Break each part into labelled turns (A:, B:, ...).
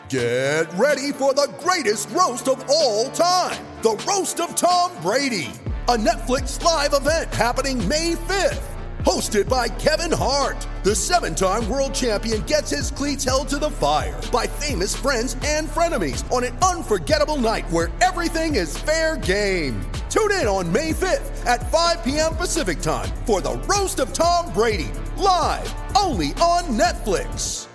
A: Get ready for the greatest roast of all time, the Roast of Tom Brady, a Netflix live event happening May 5th. Hosted by Kevin Hart, the 7-time world champion gets his cleats held to the fire by famous friends and frenemies on an unforgettable night where everything is fair game. Tune in on May 5th at 5 p.m. Pacific time for the Roast of Tom Brady, live only on Netflix.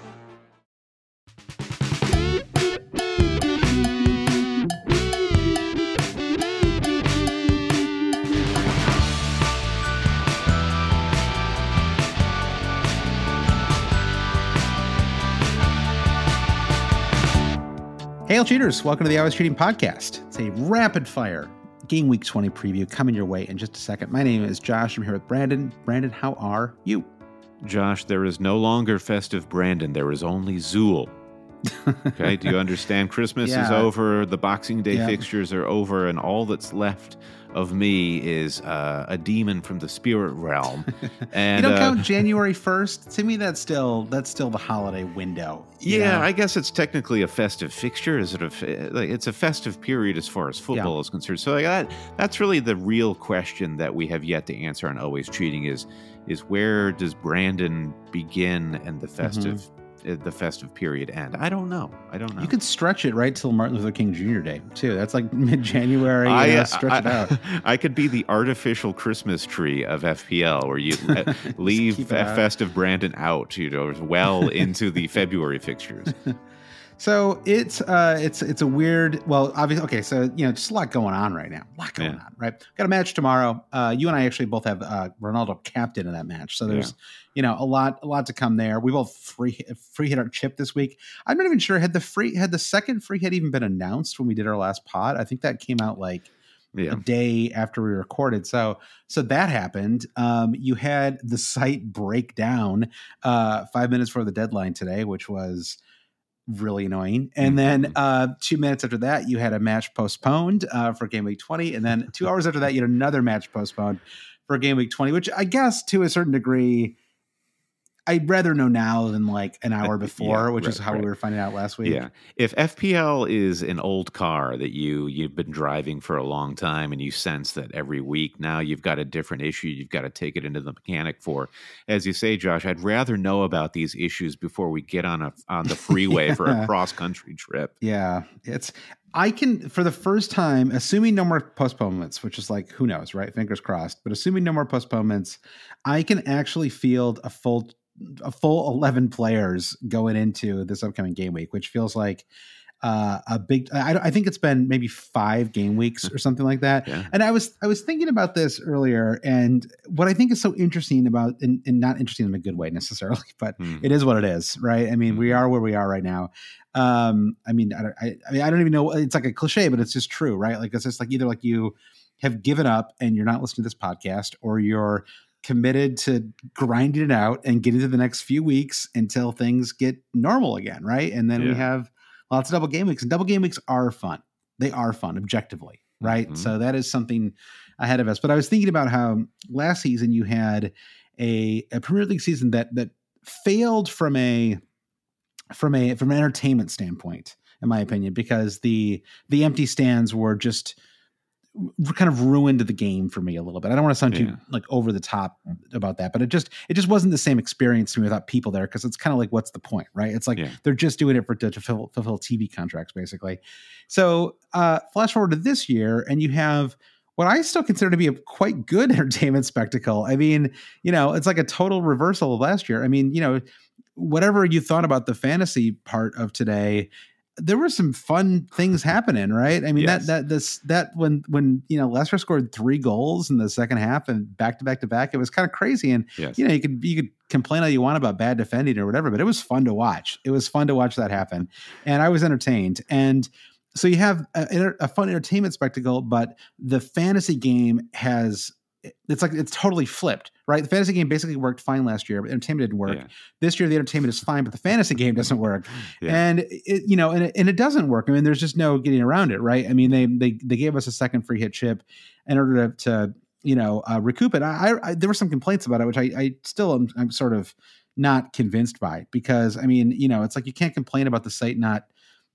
B: Hail cheaters, welcome to the Always Cheating Podcast. It's a rapid fire Game Week 20 preview coming your way in just a second. My name is Josh. I'm here with Brandon. Brandon, how are you?
C: Josh, there is no longer festive Brandon. There is only Zool. Okay, do you understand? Christmas is over, the Boxing Day fixtures are over, and all that's left of me is a demon from the spirit realm. And
B: you don't count January 1st? To me, that's still the holiday window.
C: Yeah, I guess it's technically a festive fixture. It's a festive period as far as football is concerned. So that's really the real question that we have yet to answer on Always Cheating is where does Brandon begin and the festive period end? I don't know.
B: You could stretch it right till Martin Luther King Jr. Day too. That's like mid-January. Stretch it out.
C: I could be the artificial Christmas tree of FPL, where you leave festive Brandon out, well into the February fixtures.
B: So it's a weird. Well, obviously, okay. So just a lot going on right now. Right? Got a match tomorrow. You and I actually both have Ronaldo captain in that match. So there's a lot to come there. We both free hit our chip this week. I'm not even sure had the second free hit even been announced when we did our last pod. I think that came out like a day after we recorded. So that happened. You had the site break down 5 minutes before the deadline today, which was really annoying. And then 2 minutes after that, you had a match postponed for Game Week 20. And then 2 hours after that, you had another match postponed for Game Week 20, which I guess to a certain degree, I'd rather know now than like an hour before, which is how we were finding out last week.
C: Yeah. If FPL is an old car that you've been driving for a long time and you sense that every week now you've got a different issue, you've got to take it into the mechanic for, as you say, Josh, I'd rather know about these issues before we get on the freeway for a cross-country trip.
B: Yeah. I can, for the first time, assuming no more postponements, which is like, who knows, right? Fingers crossed. But assuming no more postponements, I can actually field a full 11 players going into this upcoming game week, which feels like a big, I think it's been maybe 5 game weeks or something like that. Yeah. And I was thinking about this earlier, and what I think is so interesting about, and not interesting in a good way necessarily, but it is what it is, right? I mean, we are where we are right now. I don't even know. It's like a cliche, but it's just true, right? Like, it's just like either like you have given up and you're not listening to this podcast, or you're committed to grinding it out and getting to the next few weeks until things get normal again, right? And then we have lots of double game weeks, and double game weeks are fun. They are fun objectively, right? Mm-hmm. So that is something ahead of us. But I was thinking about how last season you had a Premier League season that failed from an entertainment standpoint, in my opinion, because the empty stands were just kind of ruined the game for me a little bit. I don't want to sound too like over the top about that, but it just wasn't the same experience to me without people there. Cause it's kind of like, what's the point, right? It's like, they're just doing it to fulfill TV contracts basically. So flash forward to this year, and you have what I still consider to be a quite good entertainment spectacle. I mean, it's like a total reversal of last year. I mean, whatever you thought about the fantasy part of today, there were some fun things happening, right? I mean, that when Leicester scored 3 goals in the second half and back to back, it was kind of crazy. And you could complain all you want about bad defending or whatever, but it was fun to watch. It was fun to watch that happen, and I was entertained. And so you have a fun entertainment spectacle, but the fantasy game it's totally flipped, right? The fantasy game basically worked fine last year, but entertainment didn't work. Yeah. This year, the entertainment is fine, but the fantasy game doesn't work. And it doesn't work. I mean, there's just no getting around it, right? I mean, they gave us a second free hit chip in order to recoup it. There were some complaints about it, which I still I'm sort of not convinced by, because I mean, it's like you can't complain about the site not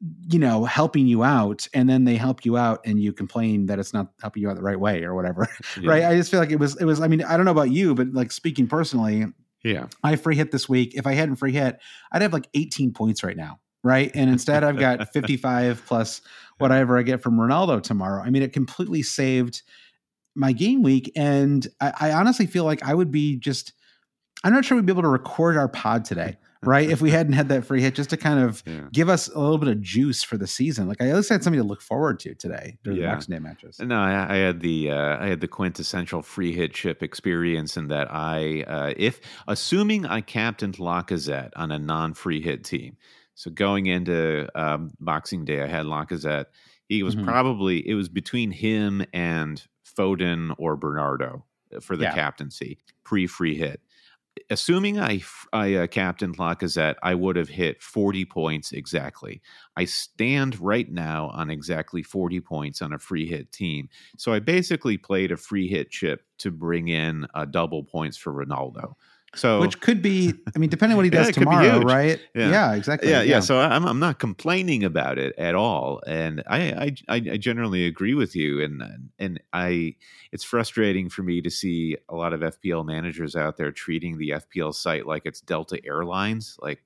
B: helping you out, and then they help you out and you complain that it's not helping you out the right way or whatever. Yeah. Right. I just feel like it was, I mean, I don't know about you, but like speaking personally,
C: yeah,
B: I free hit this week. If I hadn't free hit, I'd have like 18 points right now. Right. And instead I've got 55 plus whatever I get from Ronaldo tomorrow. I mean, it completely saved my game week. And I honestly feel like I would be I'm not sure we'd be able to record our pod today. Right. If we hadn't had that free hit, just to kind of give us a little bit of juice for the season. Like I at least had something to look forward to today during the Boxing Day matches.
C: No, I had the quintessential free hit chip experience in that if assuming I captained Lacazette on a non-free hit team. So going into Boxing Day, I had Lacazette. He was it was between him and Foden or Bernardo for the captaincy pre-free hit. Assuming I captained Lacazette, I would have hit 40 points exactly. I stand right now on exactly 40 points on a free hit team. So I basically played a free hit chip to bring in double points for Ronaldo. So,
B: which could be, I mean, depending on what he does tomorrow, right? Yeah, exactly.
C: Yeah. So I'm not complaining about it at all, and I generally agree with you. And it's frustrating for me to see a lot of FPL managers out there treating the FPL site like it's Delta Airlines, like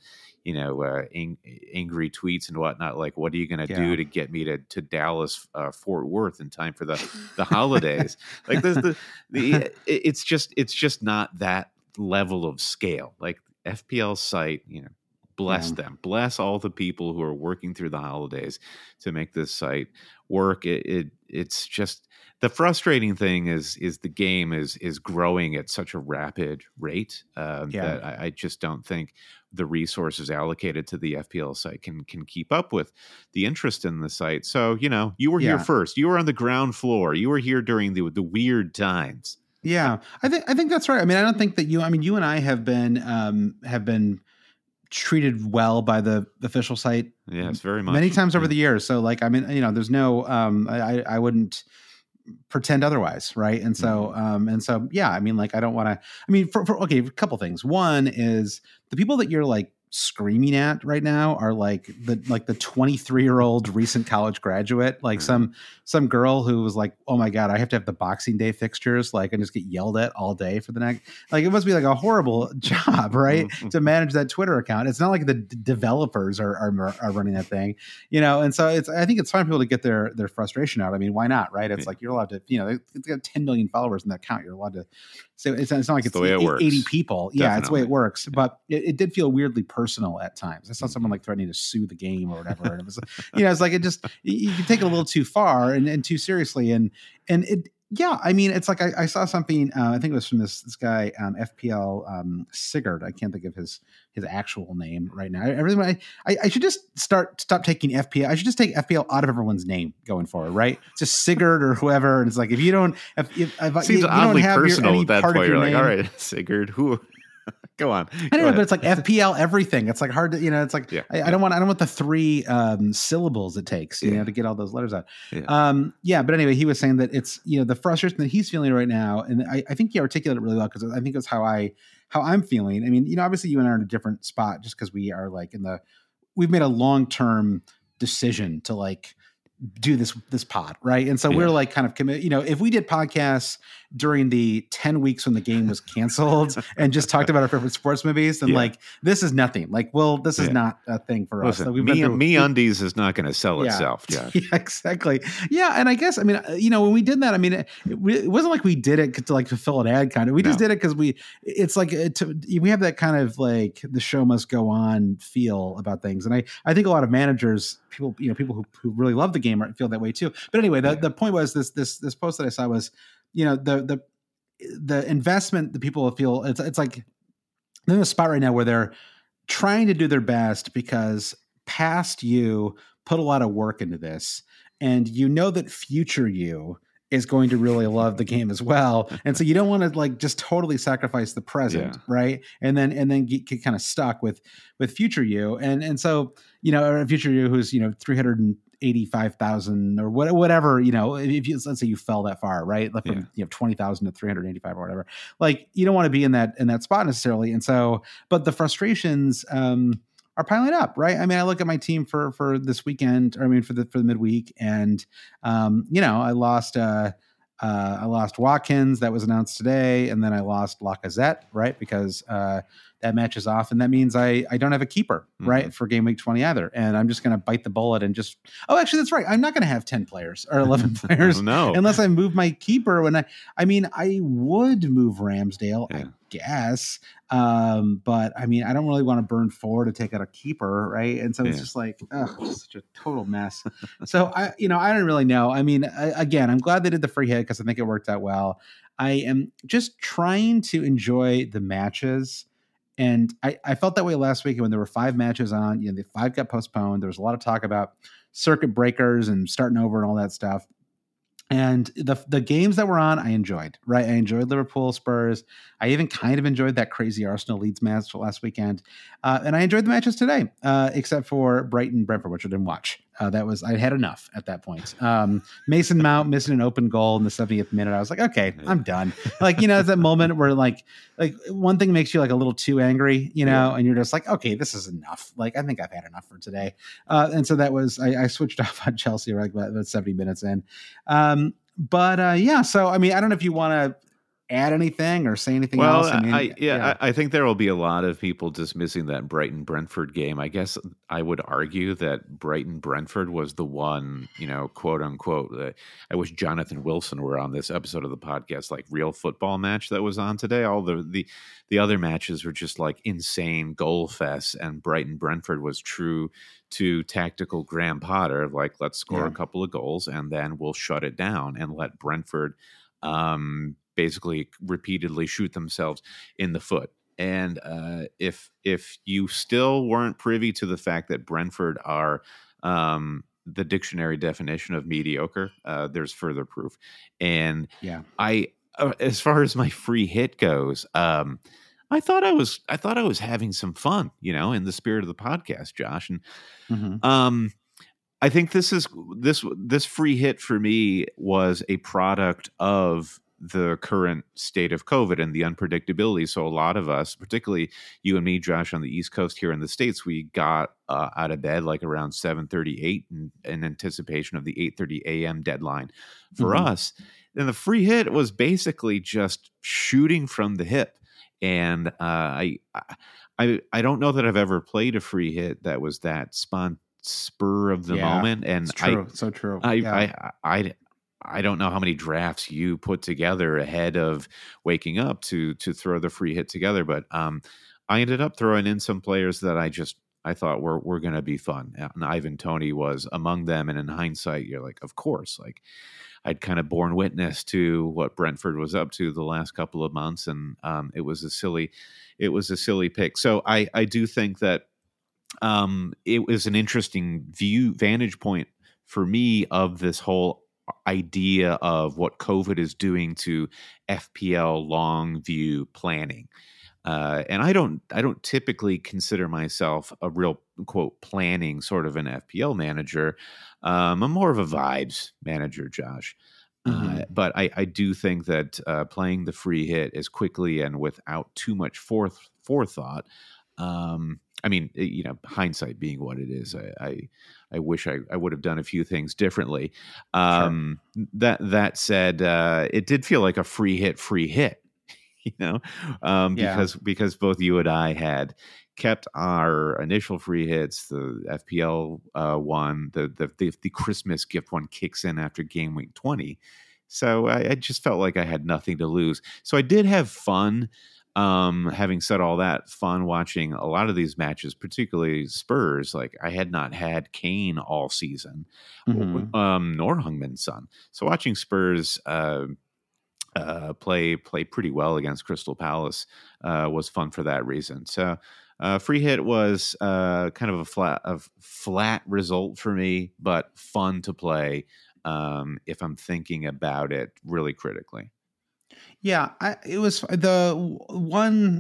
C: angry tweets and whatnot. Like, what are you going to do to get me to Dallas, Fort Worth in time for the holidays? Like, it's just not that level of scale. Like FPL site, bless them, bless all the people who are working through the holidays to make this site work. It's just the frustrating thing is the game is growing at such a rapid rate that I just don't think the resources allocated to the FPL site can keep up with the interest in the site. So you were here first. You were on the ground floor. You were here during the weird times.
B: Yeah, I think that's right. I mean, I don't think that you and I have been treated well by the official site.
C: Yes, very much.
B: Many times over the years. So like, I mean, there's no, I wouldn't pretend otherwise. Right. And so, yeah, I mean, like, I don't want to, I mean, okay, a couple things. One is the people that you're like screaming at right now are like the 23-year-old recent college graduate, like some girl who was like, oh my God, I have to have the Boxing Day fixtures, like, and just get yelled at all day for the next, like, it must be like a horrible job, right? To manage that Twitter account. It's not like the developers are running that thing, and so I think it's fine for people to get their frustration out. I mean, why not, right? It's like, you're allowed to, it's got 10 million followers in that account. You're allowed to. So it's not like it's
C: the way it works.
B: 80 people. Yeah, definitely. It's the way it works. But it did feel weirdly personal at times. I saw someone like threatening to sue the game or whatever. And it was, it's like, you can take it a little too far and too seriously. And it, yeah, I mean, it's like I saw something. I think it was from this guy, FPL Sigurd. I can't think of his actual name right now. I should just stop taking FPL. I should just take FPL out of everyone's name going forward, right? Just Sigurd or whoever. And it's like, if you don't, if
C: seems
B: you
C: oddly
B: don't have
C: personal at that point. You're like,
B: name,
C: all right, Sigurd, who? Go on.
B: I don't know, but it's like FPL everything. It's like hard to, it's like, I don't want the 3 syllables it takes, to get all those letters out. But anyway, he was saying that it's, the frustration that he's feeling right now. And I think he articulated it really well, because I think that's how I'm feeling. I mean, obviously you and I are in a different spot just because we are like we've made a long-term decision to like do this pod, right? And so we're like kind of committed. If we did podcasts during the 10 weeks when the game was canceled and just talked about our favorite sports movies, then like this is nothing. Like, this is not a thing for us.
C: MeUndies is not going to sell itself, Josh.
B: Yeah, exactly. Yeah, and I guess, I mean, when we did that, I mean, it wasn't like we did it to like fulfill an ad kind of. We just did it because we have that kind of like the show must go on feel about things, and I think a lot of managers, people who really love the game feel that way too. But anyway, the point was this post that I saw was, the investment that people feel it's like they're in a spot right now where they're trying to do their best because past you put a lot of work into this, and that future you is going to really love the game as well. And so you don't want to like just totally sacrifice the present. Right. And then get kind of stuck with future you. And so, future you who's, 385,000 or whatever, if you, let's say you fell that far, right? Like from 20,000 to 385 or whatever, like you don't want to be in that spot necessarily. And so, but the frustrations, piling up, right? I mean, I look at my team for this weekend, or I mean, for the midweek, and I lost Watkins, that was announced today, and then I lost Lacazette, right? Because that match is off, and that means I don't have a keeper, right, for game week 20 either. And I'm just going to bite the bullet and just, actually, that's right. I'm not going to have 10 players or 11 players unless I move my keeper. When I would move Ramsdale, I guess. But I mean, I don't really want to burn 4 to take out a keeper, right? And so it's just like, just such a total mess. So I don't really know. I mean, again, I'm glad they did the free hit because I think it worked out well. I am just trying to enjoy the matches. And I felt that way last week when there were 5 matches on, the 5 got postponed. There was a lot of talk about circuit breakers and starting over and all that stuff. And the games that were on, I enjoyed, right? I enjoyed Liverpool, Spurs. I even kind of enjoyed that crazy Arsenal Leeds match last weekend. And I enjoyed the matches today, except for Brighton Brentford, which I didn't watch. I had enough at that point. Mason Mount missing an open goal in the 70th minute. I was like, okay, I'm done. It's that moment where like one thing makes you like a little too angry, and you're just like, okay, this is enough. I think I've had enough for today. And so that was, I switched off on Chelsea about 70 minutes in. So, I mean, I don't know if you want to add anything or say anything else.
C: I think there will be a lot of people dismissing that Brighton Brentford game. I guess I would argue that Brighton Brentford was the one, quote unquote. I wish Jonathan Wilson were on this episode of the podcast, like real football match that was on today. All the other matches were just like insane goal fests, and Brighton Brentford was true to tactical Graham Potter. Like, let's score a couple of goals and then we'll shut it down and let Brentford basically repeatedly shoot themselves in the foot. And if you still weren't privy to the fact that Brentford are the dictionary definition of mediocre, there's further proof. And I, as far as my free hit goes, I thought I was having some fun, in the spirit of the podcast, Josh. And I think this free hit for me was a product of the current state of COVID and the unpredictability. So a lot of us, particularly you and me, Josh, on the East Coast here in the States, we got out of bed like around 7:38 in anticipation of the 8:30 a.m. deadline for us. And the free hit was basically just shooting from the hip. And I don't know that I've ever played a free hit that was that spur of the moment. And
B: it's true. So true.
C: I don't know how many drafts you put together ahead of waking up to throw the free hit together, but I ended up throwing in some players that I thought were going to be fun. And Ivan Toney was among them. And in hindsight, you're like, of course, like I'd kind of borne witness to what Brentford was up to the last couple of months, and it was a silly pick. So I do think that it was an interesting vantage point for me of this whole idea of what COVID is doing to FPL long view planning. And I don't typically consider myself a real quote planning sort of an FPL manager. I'm more of a vibes manager, Josh. But I do think that playing the free hit as quickly and without too much forethought. I mean, hindsight being what it is, I wish I would have done a few things differently. Sure. That said, it did feel like a free hit, because both you and I had kept our initial free hits. The FPL one, the Christmas gift one kicks in after game week 20. So I just felt like I had nothing to lose. So I did have fun. Having said all that, fun watching a lot of these matches, particularly Spurs. Like I had not had Kane all season, nor Heung-min Son. So watching Spurs play pretty well against Crystal Palace was fun for that reason. So free hit was kind of a flat result for me, but fun to play if I'm thinking about it really critically.
B: Yeah, it was the one,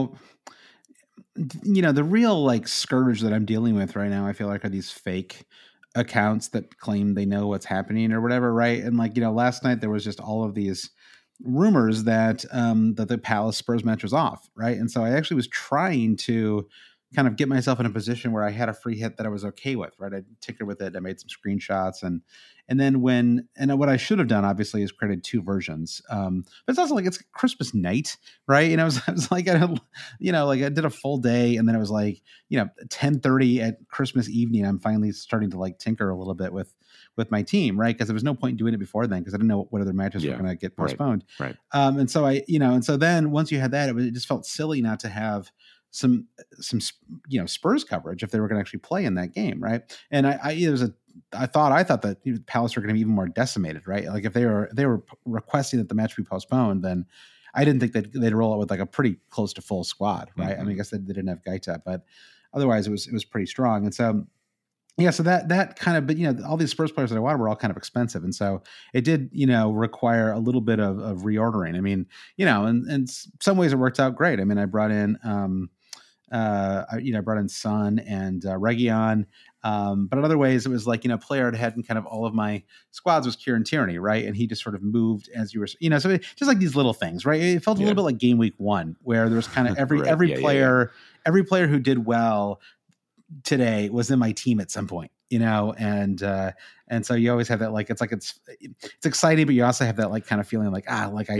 B: the real like scourge that I'm dealing with right now, I feel like, are these fake accounts that claim they know what's happening or whatever, right? And like, last night there was just all of these rumors that that the Palace Spurs match was off, right? And so I actually was trying to kind of get myself in a position where I had a free hit that I was okay with, right? I tinkered with it. I made some screenshots and then what I should have done obviously is created 2 versions. But it's also like, it's Christmas night, right? I was like, I did a full day and then it was like, 10:30 at Christmas evening. I'm finally starting to like tinker a little bit with my team, right? Because there was no point in doing it before then because I didn't know what other matches were going to get postponed.
C: Right.
B: And so then once you had that, it just felt silly not to have some Spurs coverage if they were going to actually play in that game, right? And I thought that Palace were going to be even more decimated, right? Like if they were requesting that the match be postponed, then I didn't think that they'd roll it with like a pretty close to full squad, right? I mean, I guess they didn't have Gaita, but otherwise it was pretty strong. And so so that kind of, but all these Spurs players that I wanted were all kind of expensive, and so it did require a little bit of reordering. I mean, in some ways it worked out great. I mean, I brought in I brought in Son and Region. But in other ways, it was like, player I'd had in kind of all of my squads was Kieran Tierney, right? And he just sort of moved as you were, so just like these little things, right? It felt a little bit like game week 1, where there was kind of every player who did well today was in my team at some point, and so you always have that, like, it's exciting, but you also have that like kind of feeling like,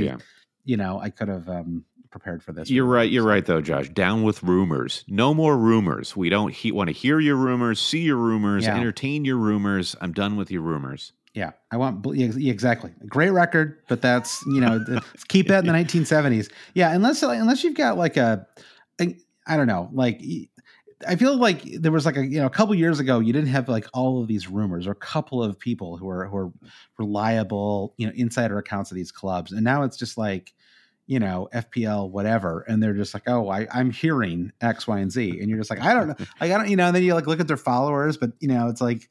B: I could have, prepared for this.
C: You're right though, Josh. Down with rumors. No more rumors. We don't want to hear your rumors, see your rumors, entertain your rumors. I'm done with your rumors.
B: Yeah, I want exactly. Great record, but that's keep that in the 1970s. Yeah, unless you've got like I don't know, like I feel like there was like a couple years ago you didn't have like all of these rumors or a couple of people who are reliable insider accounts of these clubs, and now it's just like FPL, whatever. And they're just like, oh, I'm hearing X, Y, and Z. And you're just like, I don't know. Like, I don't, and then you like look at their followers, but it's like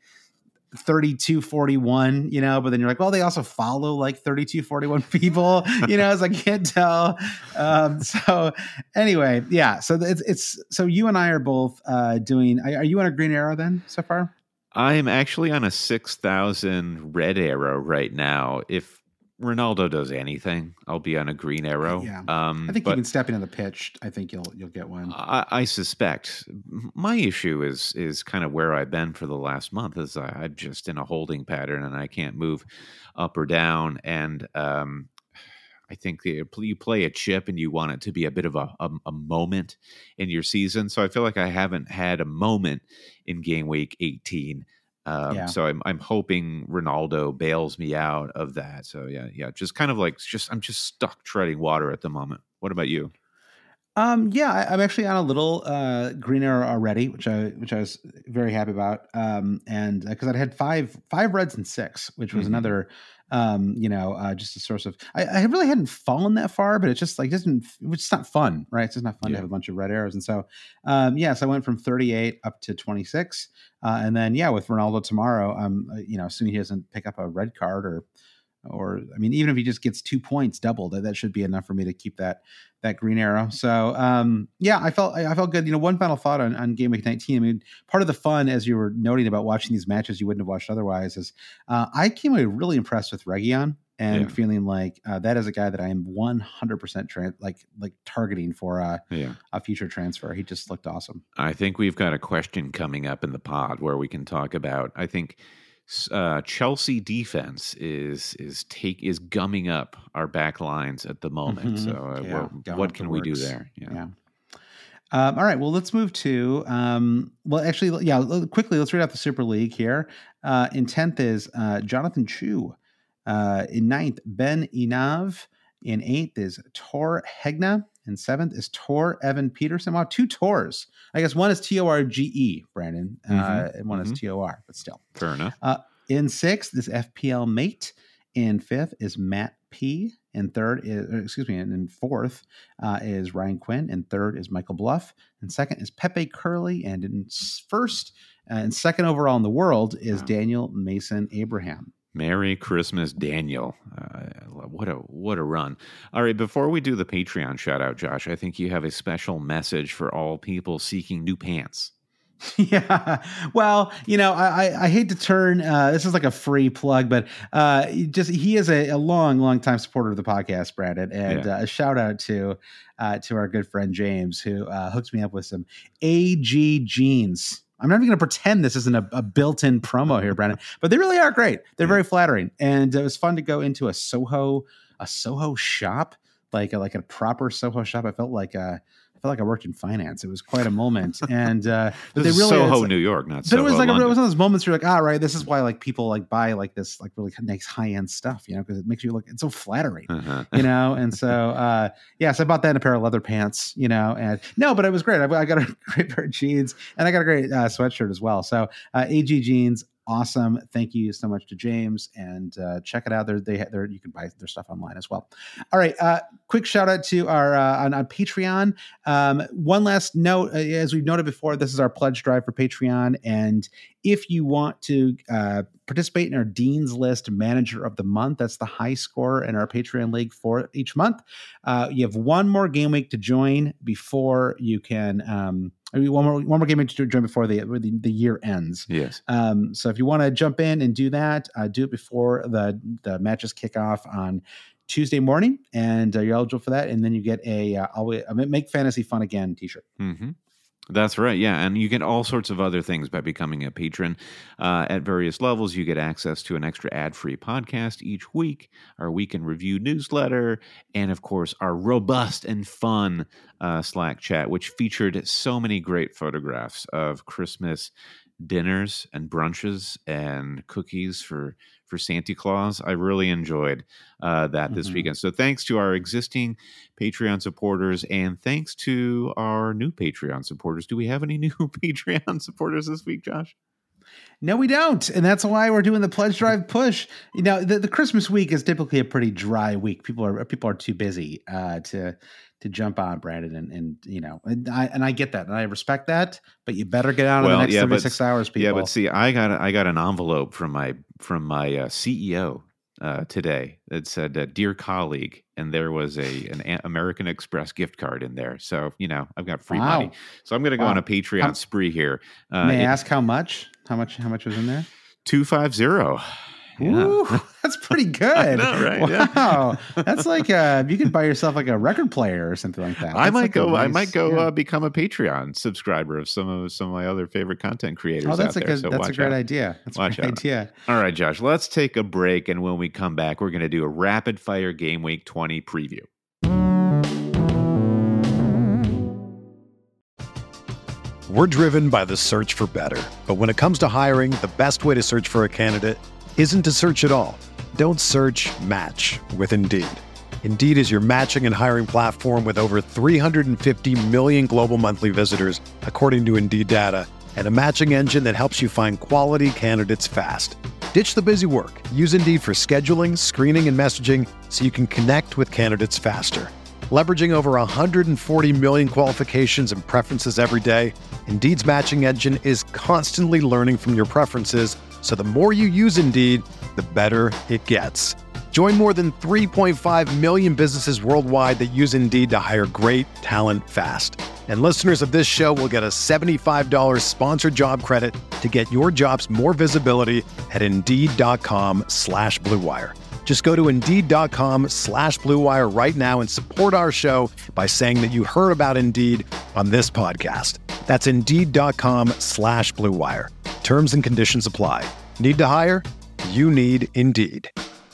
B: 3241, but then you're like, well, they also follow like 3241 people, as I can't tell. So anyway, yeah. So so you and I are both doing, are you on a green arrow then so far?
C: I am actually on a 6,000 red arrow right now. If Ronaldo does anything, I'll be on a green arrow.
B: Yeah. I think even stepping on the pitch, I think you'll get one.
C: I suspect. My issue is kind of where I've been for the last month. Is I'm just in a holding pattern and I can't move up or down. And I think you play a chip and you want it to be a bit of a moment in your season. So I feel like I haven't had a moment in game week 18. So I'm hoping Ronaldo bails me out of that. So yeah, just kind of like I'm just stuck treading water at the moment. What about you?
B: I'm actually on a little green arrow already, which I was very happy about. And because I'd had five reds and 6, which was another just a source of, I really hadn't fallen that far, but it's just like, it's not fun, right? It's just not fun to have a bunch of red arrows. And so, so I went from 38 up to 26. And then, with Ronaldo tomorrow, assuming he doesn't pick up a red card or I mean, even if he just gets 2 points doubled, that should be enough for me to keep that green arrow. So, I felt good. One final thought on game week 19. I mean, part of the fun, as you were noting about watching these matches you wouldn't have watched otherwise, is I came away really impressed with Region and feeling like that is a guy that I am 100% like targeting for a future transfer. He just looked awesome.
C: I think we've got a question coming up in the pod where we can talk about, I think, Chelsea defense is gumming up our back lines at the moment. So what can we do there?
B: All right. Well, let's move to quickly. Let's read out the Super League here. In 10th is Jonathan Chu. In 9th, Ben Inav. In 8th is Tor Hegna. In 7th is Tor Evan Peterson. Wow, 2 Tors. I guess one is Torge, Brandon, and one is Tor, but still.
C: Fair enough.
B: In 6th is FPL Mate. In 5th is Matt P. In 4th is Ryan Quinn. In 3rd is Michael Bluff. In 2nd is Pepe Curley. And in 1st and 2nd overall in the world is Daniel Mason Abraham.
C: Merry Christmas, Daniel. What a run. All right, before we do the Patreon shout out, Josh, I think you have a special message for all people seeking new pants.
B: Yeah. Well, I hate to turn, this is like a free plug, but he is a long time supporter of the podcast, Brandon, and a shout out to our good friend James, who hooked me up with some AG jeans. I'm not even going to pretend this isn't a built-in promo here, Brandon, but they really are great. They're very flattering, and it was fun to go into a Soho shop, like a proper Soho shop. I felt like I worked in finance. It was quite a moment, and but they really
C: Soho, New York, not Soho.
B: But it was like
C: London.
B: it was one of those moments where you're like, right, this is why like people like buy like this like really nice high end stuff, because it makes you look, it's so flattering, And so so I bought that in a pair of leather pants, and no, but it was great. I got a great pair of jeans, and I got a great sweatshirt as well. So AG jeans. Awesome. Thank you so much to James, and check it out. They're you can buy their stuff online as well. All right. Quick shout out to our on Patreon. One last note, as we've noted before, this is our pledge drive for Patreon. And if you want to participate in our Dean's List Manager of the Month, that's the high score in our Patreon league for each month. You have one more game week to join before you can one more game to join before the year ends.
C: Yes.
B: So if you want to jump in and do that, do it before the matches kick off on Tuesday morning, and you're eligible for that. And then you get a Make Fantasy Fun Again t-shirt.
C: Mm-hmm. That's right. Yeah. And you get all sorts of other things by becoming a patron at various levels. You get access to an extra ad-free podcast each week, our week in review newsletter, and of course, our robust and fun Slack chat, which featured so many great photographs of Christmas dinners and brunches and cookies for Santa Claus. I really enjoyed that this weekend. So thanks to our existing Patreon supporters, and thanks to our new Patreon supporters. Do we have any new Patreon supporters this week, Josh?
B: No, we don't. And that's why we're doing the pledge drive push. The Christmas week is typically a pretty dry week. People are too busy to jump on, Brandon, and I get that, and I respect that, but you better get out in the next 36 hours, people.
C: Yeah, but see, I got an envelope from my CEO today that said, "Dear colleague," and there was an American Express gift card in there. So I've got free money. So I'm going to go on a Patreon spree here.
B: May I ask how much? How much was in there?
C: 250. Yeah.
B: Ooh, that's pretty good.
C: I know, right?
B: Wow, yeah. That's like you could buy yourself like a record player or something like that.
C: I might go become a Patreon subscriber of some of my other favorite content creators.
B: That's
C: out there. So
B: that's a great idea. That's a great idea.
C: All right, Josh, let's take a break, and when we come back, we're going to do a rapid fire Game Week 20 preview.
D: We're driven by the search for better, but when it comes to hiring, the best way to search for a candidate isn't to search at all. Don't search, match with Indeed. Indeed is your matching and hiring platform with over 350 million global monthly visitors, according to Indeed data, and a matching engine that helps you find quality candidates fast. Ditch the busy work. Use Indeed for scheduling, screening, and messaging so you can connect with candidates faster. Leveraging over 140 million qualifications and preferences every day, Indeed's matching engine is constantly learning from your preferences, so the more you use Indeed, the better it gets. Join more than 3.5 million businesses worldwide that use Indeed to hire great talent fast. And listeners of this show will get a $75 sponsored job credit to get your jobs more visibility at Indeed.com/Blue Wire. Just go to Indeed.com/Blue Wire right now and support our show by saying that you heard about Indeed on this podcast. That's Indeed.com/Blue Wire. Terms and conditions apply. Need to hire? You need Indeed.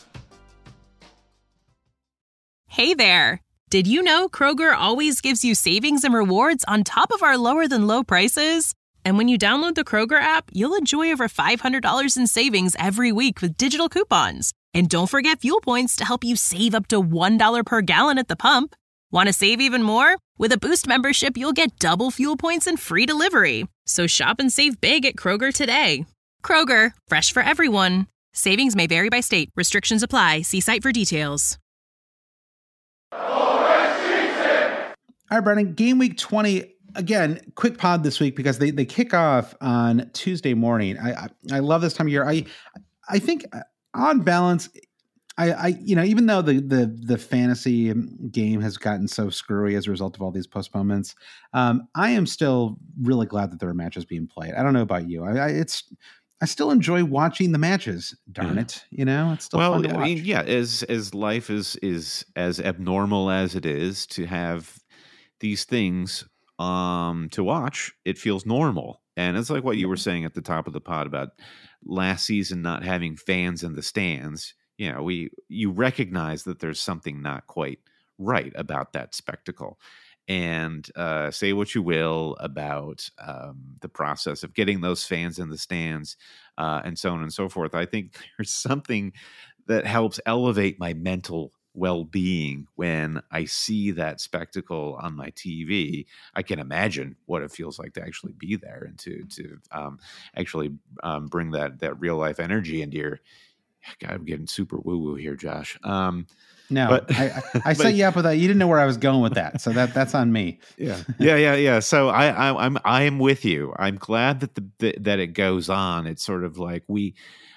E: Hey there. Did you know Kroger always gives you savings and rewards on top of our lower than low prices? And when you download the Kroger app, you'll enjoy over $500 in savings every week with digital coupons. And don't forget fuel points to help you save up to $1 per gallon at the pump. Want to save even more? With a Boost membership, you'll get double fuel points and free delivery. So shop and save big at Kroger today. Kroger, fresh for everyone. Savings may vary by state. Restrictions apply. See site for details.
B: All right, Brennan, Game Week 20. Again, quick pod this week because they kick off on Tuesday morning. I love this time of year. I think on balance, even though the fantasy game has gotten so screwy as a result of all these postponements, I am still really glad that there are matches being played. I don't know about you. I still enjoy watching the matches. Darn it, it's still fun to watch.
C: I mean, as life is as abnormal as it is to have these things to watch, it feels normal. And it's like what you were saying at the top of the pod about last season not having fans in the stands. You recognize that there's something not quite right about that spectacle. And say what you will about the process of getting those fans in the stands and so on and so forth. I think there's something that helps elevate my mental well-being when I see that spectacle on my TV. I can imagine what it feels like to actually be there and to actually bring that real life energy into your. God, I'm getting super woo-woo here, Josh.
B: No, but, I set you up with that. You didn't know where I was going with that, so that's on me.
C: Yeah. So I am with you. I'm glad that it goes on. It's sort of like we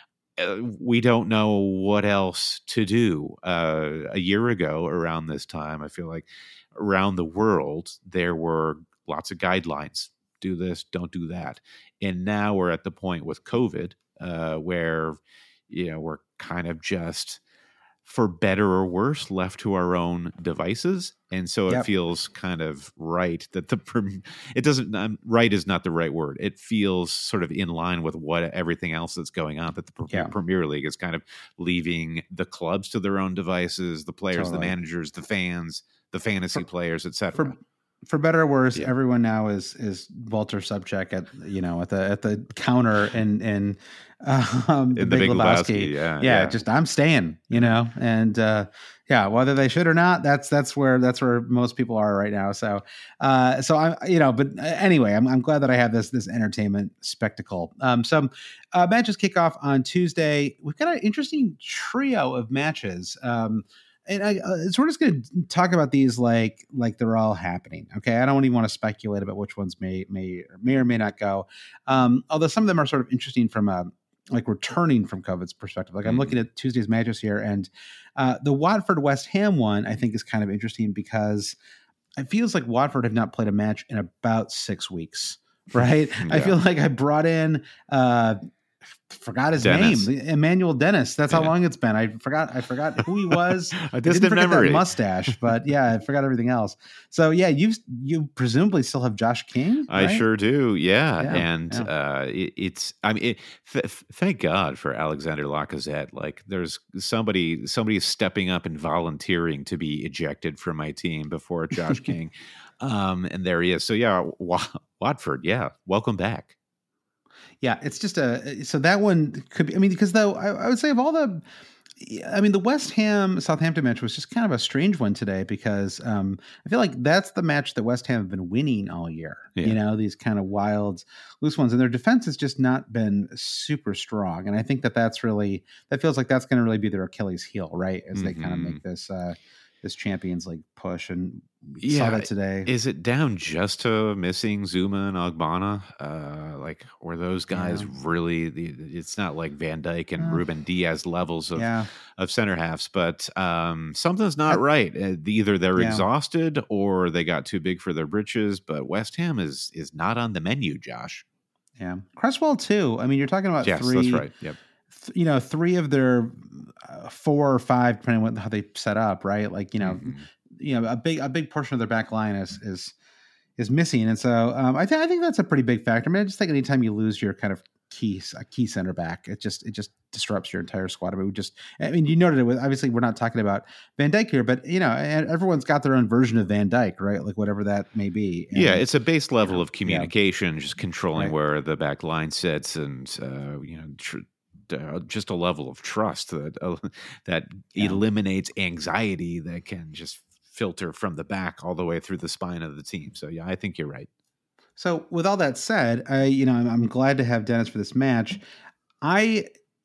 C: don't know what else to do. A year ago, around this time, I feel like around the world there were lots of guidelines: do this, don't do that. And now we're at the point with COVID where we're kind of just, for better or worse, left to our own devices. And so it feels kind of right that it doesn't, right is not the right word. It feels sort of in line with what everything else that's going on, that the Premier League is kind of leaving the clubs to their own devices, the players, the managers, the fans, the fantasy players, etc.
B: For better or worse, everyone now is Walter Sobchak at the counter in the Big Lebowski. Just I'm staying, and whether they should or not, that's where most people are right now. So I'm, but anyway, I'm glad that I have this entertainment spectacle. Some matches kick off on Tuesday. We've got an interesting trio of matches. So we're just going to talk about these like they're all happening. Okay, I don't even want to speculate about which ones may or may not go. Although some of them are sort of interesting from a returning from COVID's perspective. Like I'm looking at Tuesday's matches here, and the Watford West Ham one I think is kind of interesting because it feels like Watford have not played a match in about 6 weeks. Right? I feel like I brought in. Forgot his name, Emmanuel Dennis. That's how long it's been. I forgot who he was.
C: I didn't forget that
B: mustache, but I forgot everything else. So you presumably still have Josh King. Right?
C: I sure do. Thank God for Alexander Lacazette. Like there's somebody is stepping up and volunteering to be ejected from my team before Josh King. And there he is. So Watford. Yeah. Welcome back.
B: Yeah, it's just so that one could be, because though I would say of all the West Ham Southampton match was just kind of a strange one today because I feel like that's the match that West Ham have been winning all year. Yeah. These kind of wild, loose ones, and their defense has just not been super strong. And I think that feels like that's going to really be their Achilles heel, right? As they kind of make this Champions League push, and saw that today.
C: Is it down just to missing Zuma and Ogbonna? Were those guys really? It's not like Van Dijk and Ruben Diaz levels of center halves, but something's not right. Either they're exhausted or they got too big for their britches. But West Ham is not on the menu, Josh.
B: Yeah, Cresswell too. You're talking about three.
C: That's right. Yep.
B: 3 of their 4 or 5, depending on how they set up, right? A big portion of their back line is missing, and so I think that's a pretty big factor. I just think anytime you lose your kind of key center back, it just disrupts your entire squad. You noted it with, obviously we're not talking about Van Dijk here, but everyone's got their own version of Van Dijk, right? Like whatever that may be. And,
C: it's a base level of communication, just controlling where the back line sits, and just a level of trust that eliminates anxiety that can just filter from the back all the way through the spine of the team. So I think you're right.
B: So with all that said, I'm glad to have Dennis for this match. I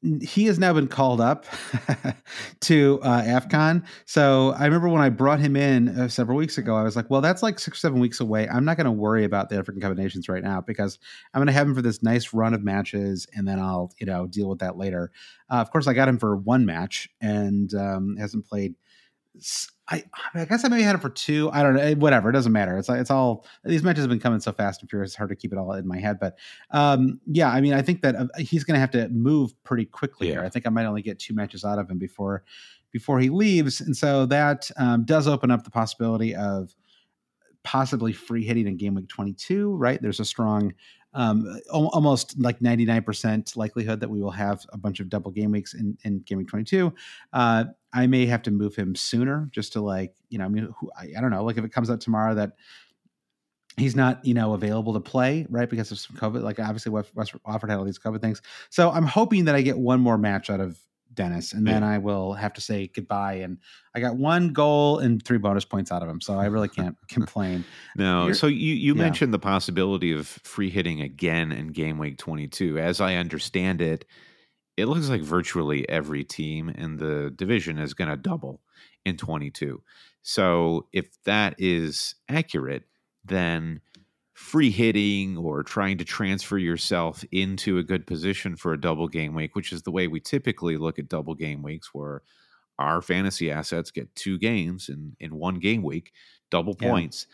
B: he has now been called up to AFCON. So I remember when I brought him in several weeks ago, I was like, well, that's like 6 or 7 weeks away. I'm not going to worry about the African Cup of Nations right now because I'm going to have him for this nice run of matches, and then I'll, deal with that later. Of course, I got him for 1 match and hasn't played. I guess I maybe had it for 2. I don't know. Whatever. It doesn't matter. It's all these matches have been coming so fast and furious. It's hard to keep it all in my head. But yeah, I mean, I think that he's going to have to move pretty quickly here. I think I might only get 2 matches out of him before he leaves. And so that does open up the possibility of possibly free hitting in game week 22, right? There's a strong, almost like 99% likelihood that we will have a bunch of double game weeks in game week 22. I may have to move him sooner just to I don't know, like if it comes out tomorrow that he's not, available to play, right? Because of some COVID, like obviously West Wofford had all these COVID things. So I'm hoping that I get one more match out of Dennis, and then I will have to say goodbye. And I got 1 goal and 3 bonus points out of him, so I really can't complain.
C: No, so you mentioned the possibility of free hitting again in game week 22. As I understand it, it looks like virtually every team in the division is going to double in 22. So if that is accurate, then free hitting or trying to transfer yourself into a good position for a double game week, which is the way we typically look at double game weeks, where our fantasy assets get 2 games in 1 game week, double points.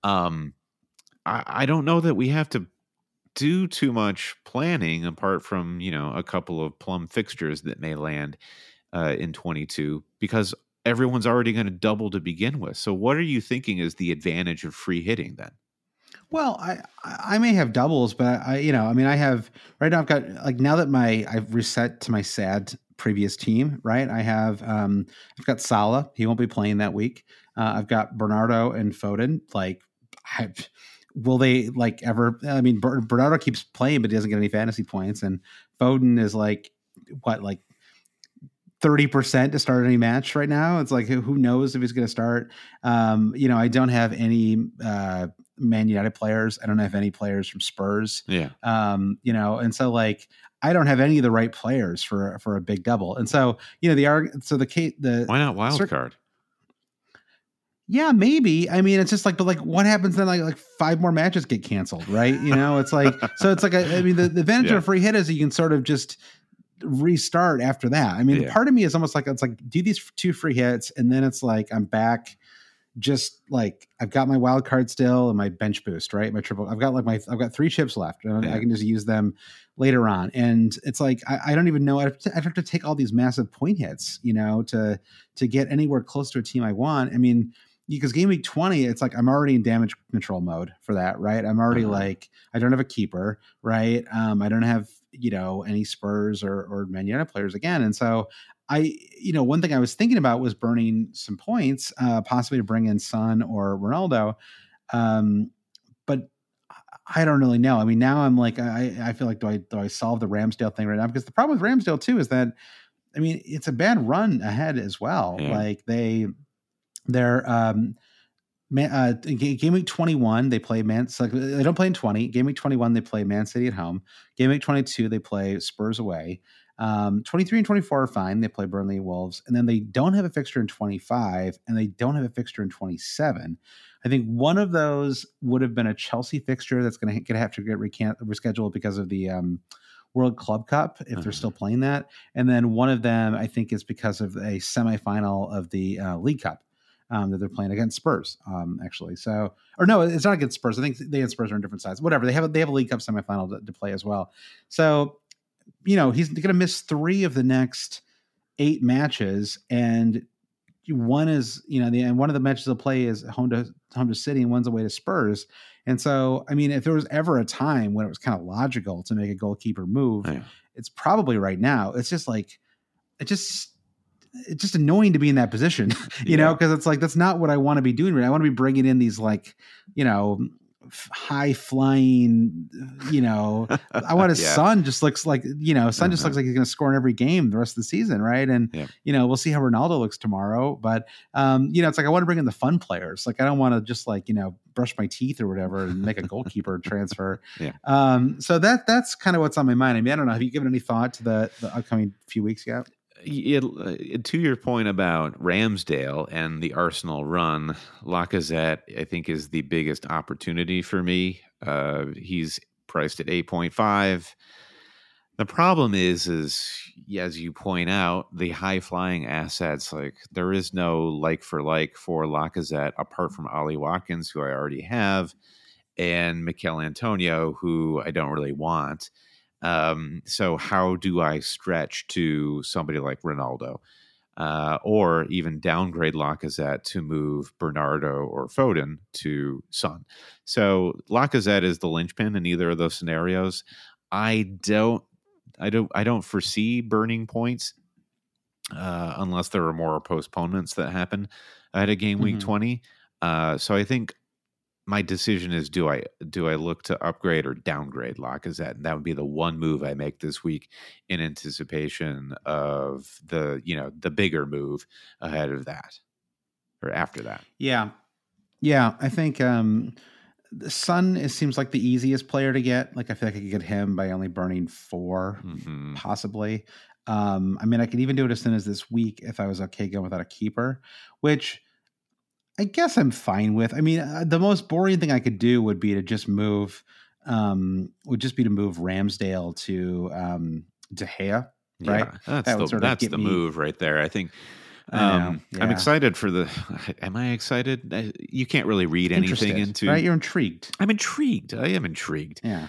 C: I don't know that we have to do too much planning apart from, a couple of plum fixtures that may land in 22, because everyone's already going to double to begin with. So what are you thinking is the advantage of free hitting then?
B: Well, I may have doubles, but I have right now. I've got now that I've reset to my sad previous team, right? I've got Salah. He won't be playing that week. I've got Bernardo and Foden. Will they ever? I mean, Bernardo keeps playing, but he doesn't get any fantasy points, and Foden is 30% to start any match right now. It's like, who knows if he's going to start? I don't have any Man United players. I don't have any players from Spurs. Yeah. And so I don't have any of the right players for a big double. And so, the
C: why not wild card?
B: Yeah, maybe. I mean, it's just but what happens then? Like 5 more matches get canceled, right? It's like, so it's like, the advantage of a free hit is you can sort of just restart after that. I mean, part of me is almost like, it's like, do these 2 free hits, and then it's like, I'm back. Just I've got my wild card still and my bench boost, right? My triple. I've got I've got 3 chips left, and I can just use them later on. And it's like, I don't even know. I have to take all these massive point hits, to get anywhere close to a team I want. I mean, because game week 20, it's like I'm already in damage control mode for that, right? I'm already I don't have a keeper, right? I don't have any Spurs or Man United players again, and so one thing I was thinking about was burning some points, possibly to bring in Son or Ronaldo, but I don't really know. I mean, now I'm I feel like do I solve the Ramsdale thing right now? Because the problem with Ramsdale too is that, I mean, it's a bad run ahead as well. Yeah. Game week 21 they play they don't play in 20. Game week 21 they play Man City at home. Game week 22 they play Spurs away. 23 and 24 are fine. They play Burnley and Wolves, and then they don't have a fixture in 25, and they don't have a fixture in 27. I think one of those would have been a Chelsea fixture that's going to have to get rescheduled because of the World Club Cup, if they're still playing that. And then one of them, I think, is because of a semifinal of the League Cup that they're playing against Spurs, actually. So, or no, it's not against Spurs. I think they and Spurs are on different sides. Whatever. They have a League Cup semifinal to play as well. So, he's going to miss 3 of the next 8 matches, and one is, and one of the matches they'll play is home to City, and one's away to Spurs. And so, I mean, if there was ever a time when it was kind of logical to make a goalkeeper move, it's probably right now. It's just it's just annoying to be in that position, you know, because it's like, that's not what I want to be doing. I want to be bringing in these high flying, I want his son just looks like, son just looks like he's going to score in every game the rest of the season. Right. And, we'll see how Ronaldo looks tomorrow, but it's like, I want to bring in the fun players. Like, I don't want to just like, brush my teeth or whatever and make a goalkeeper transfer. So that's kind of what's on my mind. I mean, I don't know. Have you given any thought to the upcoming few weeks yet?
C: To your point about Ramsdale and the Arsenal run, Lacazette, I think, is the biggest opportunity for me. He's priced at 8.5. The problem is, as you point out, the high-flying assets, like there is no like-for-like for Lacazette apart from Ollie Watkins, who I already have, and Mikel Antonio, who I don't really want. So how do I stretch to somebody like Ronaldo, or even downgrade Lacazette to move Bernardo or Foden to Son? So Lacazette is the linchpin in either of those scenarios. I don't foresee burning points unless there are more postponements that happen at a game week 20. So I think my decision is, do I look to upgrade or downgrade Lacazette? And that would be the one move I make this week in anticipation of the bigger move ahead of that or after that.
B: Yeah. I think the Son seems like the easiest player to get. Like, I feel like I could get him by only burning 4, possibly. I mean, I could even do it as soon as this week if I was okay going without a keeper, which I guess I'm fine with. I mean, the most boring thing I could do would be to just move, Ramsdale to De Gea, right?
C: Yeah, that's the move right there. I think I'm excited for am I excited? You can't really read anything into,
B: right? You're intrigued.
C: I'm intrigued. I am intrigued.
B: Yeah.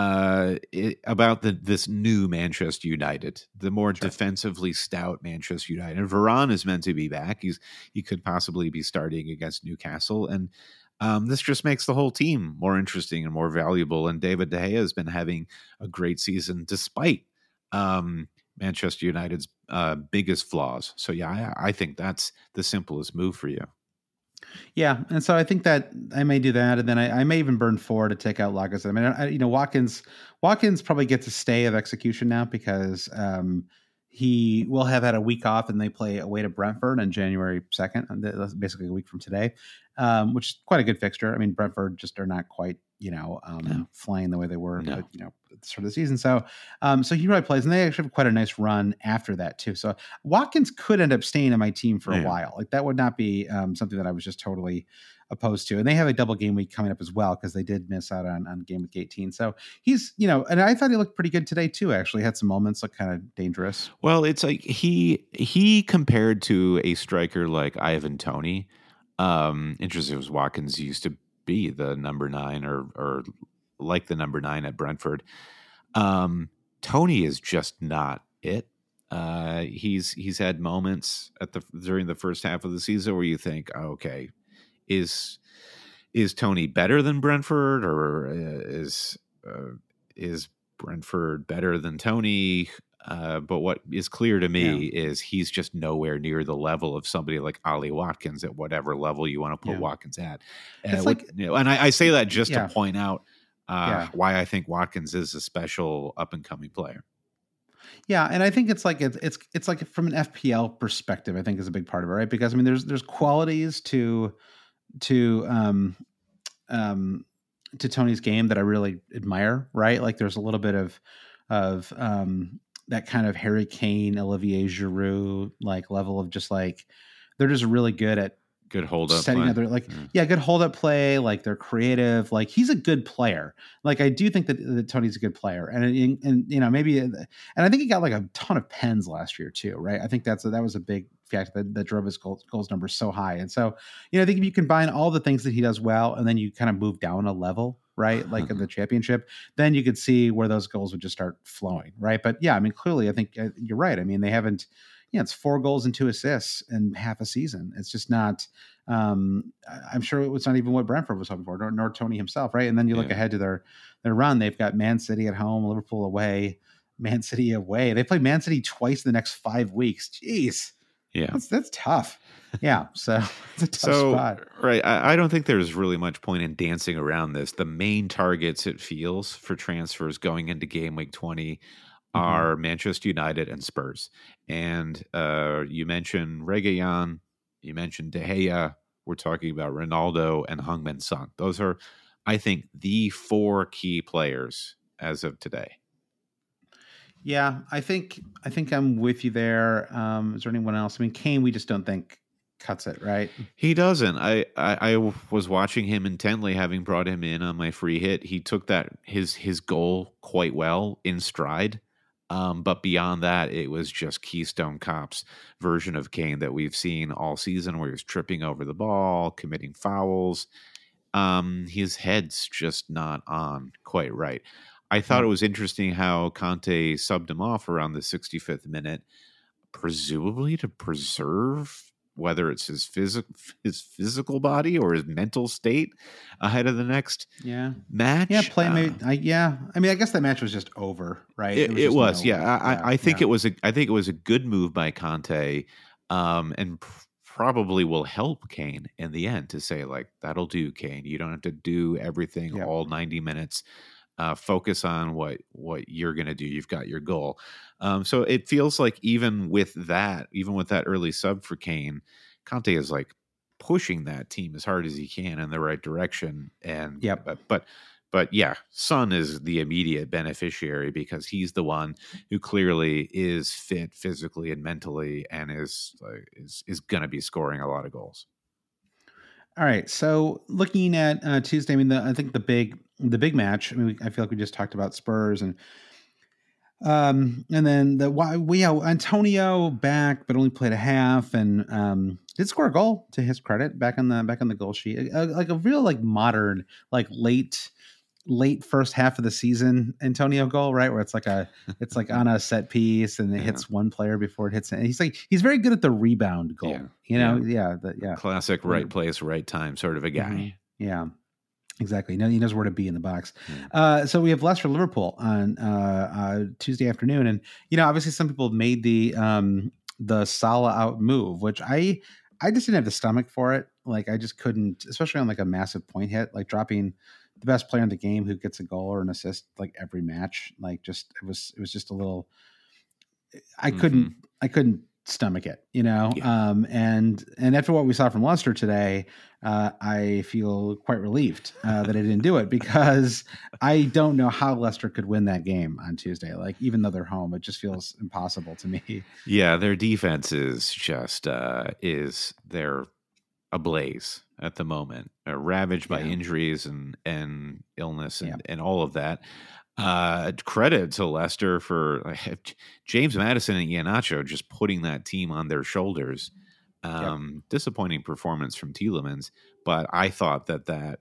C: About this new Manchester United, the more defensively stout Manchester United. And Varane is meant to be back. He could possibly be starting against Newcastle. And this just makes the whole team more interesting and more valuable. And David De Gea has been having a great season despite Manchester United's biggest flaws. So I think that's the simplest move for you.
B: Yeah, and so I think that I may do that, and then I may even burn 4 to take out Lacazette. I mean, Watkins probably gets a stay of execution now because he will have had a week off, and they play away to Brentford on January 2nd. That's basically a week from today, which is quite a good fixture. I mean, Brentford just are not quite flying the way they were, at the start of the season. So he probably plays, and they actually have quite a nice run after that too. So Watkins could end up staying on my team for a while. Like, that would not be something that I was just totally opposed to. And they have a double game week coming up as well, because they did miss out on game week 18. So he's, and I thought he looked pretty good today too. Actually had some moments look kind of dangerous.
C: Well, it's like he compared to a striker like Ivan Toney. Interesting was Watkins used to be the number 9 or like the number 9 at Brentford. Toney is just not it. He's had moments during the first half of the season where you think, oh, okay, is Toney better than Brentford, or is Brentford better than Toney? But what is clear to me is he's just nowhere near the level of somebody like Ollie Watkins at whatever level you want to put Watkins at. And I say that just to point out why I think Watkins is a special up and coming player.
B: Yeah, and I think it's like from an FPL perspective, I think is a big part of it, right? Because I mean, there's qualities to Toney's game that I really admire, right? Like, there's a little bit of that kind of Harry Kane, Olivier Giroud like level of just like, they're just really good at
C: good hold up
B: setting other good hold up play. Like, they're creative. Like, he's a good player. Like, I do think that Toney's a good player, and maybe, and I think he got like a ton of pens last year too, right? I think that was a big factor that drove his goals numbers so high. And so, I think if you combine all the things that he does well, and then you kind of move down a level, right? Like in the championship, then you could see where those goals would just start flowing, right? But yeah, I mean, clearly, I think you're right. I mean, they haven't, it's 4 goals and 2 assists in half a season. It's just not, I'm sure it was not even what Brentford was hoping for, nor Toney himself, right? And then you look ahead to their run. They've got Man City at home, Liverpool away, Man City away. They play Man City twice in the next 5 weeks. Jeez.
C: Yeah.
B: That's tough. Yeah. So it's a tough spot.
C: Right. I don't think there's really much point in dancing around this. The main targets it feels for transfers going into game week 20 are Manchester United and Spurs. And you mentioned Reguilon, you mentioned De Gea. We're talking about Ronaldo and Heung-min Son. Those are, I think, the 4 key players as of today.
B: Yeah, I think I'm with you there. Is there anyone else? I mean, Kane, we just don't think cuts it, right?
C: He doesn't. I was watching him intently, having brought him in on my free hit. He took that his goal quite well in stride. But beyond that, it was just Keystone Cops version of Kane that we've seen all season, where he's tripping over the ball, committing fouls. His head's just not on quite right. I thought it was interesting how Conte subbed him off around the 65th minute, presumably to preserve whether it's his physical body or his mental state ahead of the next match.
B: Yeah, I mean, I guess that match was just over, right?
C: It was. I think it was a good move by Conte, and probably will help Kane in the end to say, like, that'll do, Kane. You don't have to do everything all 90 minutes. Focus on what you're going to do. You've got your goal. So it feels like even with that early sub for Kane, Conte is like pushing that team as hard as he can in the right direction. And but yeah, Son is the immediate beneficiary because he's the one who clearly is fit physically and mentally and is going to be scoring a lot of goals.
B: All right. So looking at Tuesday, I mean, I think the big match. I mean, I feel like we just talked about Spurs and then Antonio back, but only played a half and did score a goal to his credit back on the goal sheet. Like a real like modern like late first half of the season Antonio goal, right? Where it's like on a set piece and it hits one player before it hits it. And he's very good at the rebound goal.
C: Classic right place, right time sort of a guy.
B: Mm-hmm. Yeah. Exactly. He knows where to be in the box. So we have Leicester Liverpool on Tuesday afternoon, and obviously some people made the Salah out move, which I just didn't have the stomach for it. Like I just couldn't, especially on like a massive point hit, like dropping the best player in the game who gets a goal or an assist like every match. Like just it was just a little. I couldn't stomach it, and after what we saw from Leicester today, I feel quite relieved that I didn't do it because I don't know how Leicester could win that game on Tuesday. Like even though they're home, it just feels impossible to me.
C: Yeah, their defense is just they're ablaze at the moment, ravaged by injuries and illness and all of that. Credit to Leicester for James Maddison and Iheanacho just putting that team on their shoulders. Disappointing performance from Tielemans, but I thought that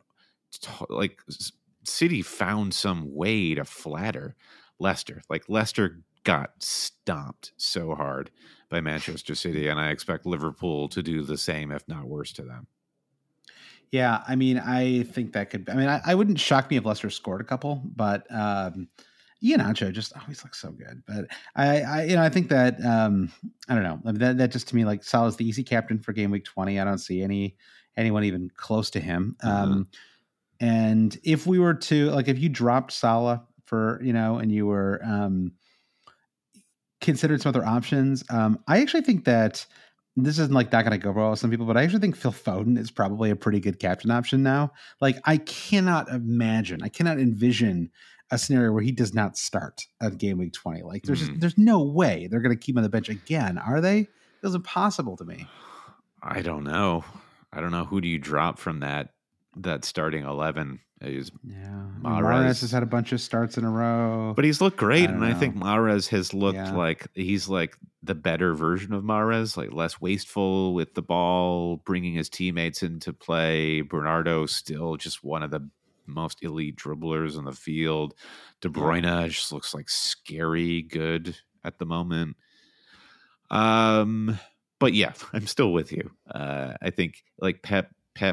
C: City found some way to flatter Leicester. Like Leicester got stomped so hard by Manchester City, and I expect Liverpool to do the same, if not worse, to them.
B: Yeah, I mean, I think that could. I mean, I wouldn't shock me if Leicester scored a couple, but Iheanacho just always looks so good. But I think that I don't know that just to me like Salah's the easy captain for game week 20. I don't see anyone even close to him. And if we were to like, if you dropped Salah for and you were considered some other options, I actually think that. This isn't like not going to go well with some people, but I actually think Phil Foden is probably a pretty good captain option now. Like I cannot envision a scenario where he does not start at game week 20. Like there's no way they're going to keep him on the bench again. Are they? It feels impossible to me.
C: I don't know. Who do you drop from that starting 11?
B: Mahrez has had a bunch of starts in a row,
C: but he's looked great, I think Mahrez has looked like he's like the better version of Mahrez, like less wasteful with the ball, bringing his teammates into play. Bernardo still just one of the most elite dribblers on the field. De Bruyne just looks like scary good at the moment. But yeah, I'm still with you. I think like Pep.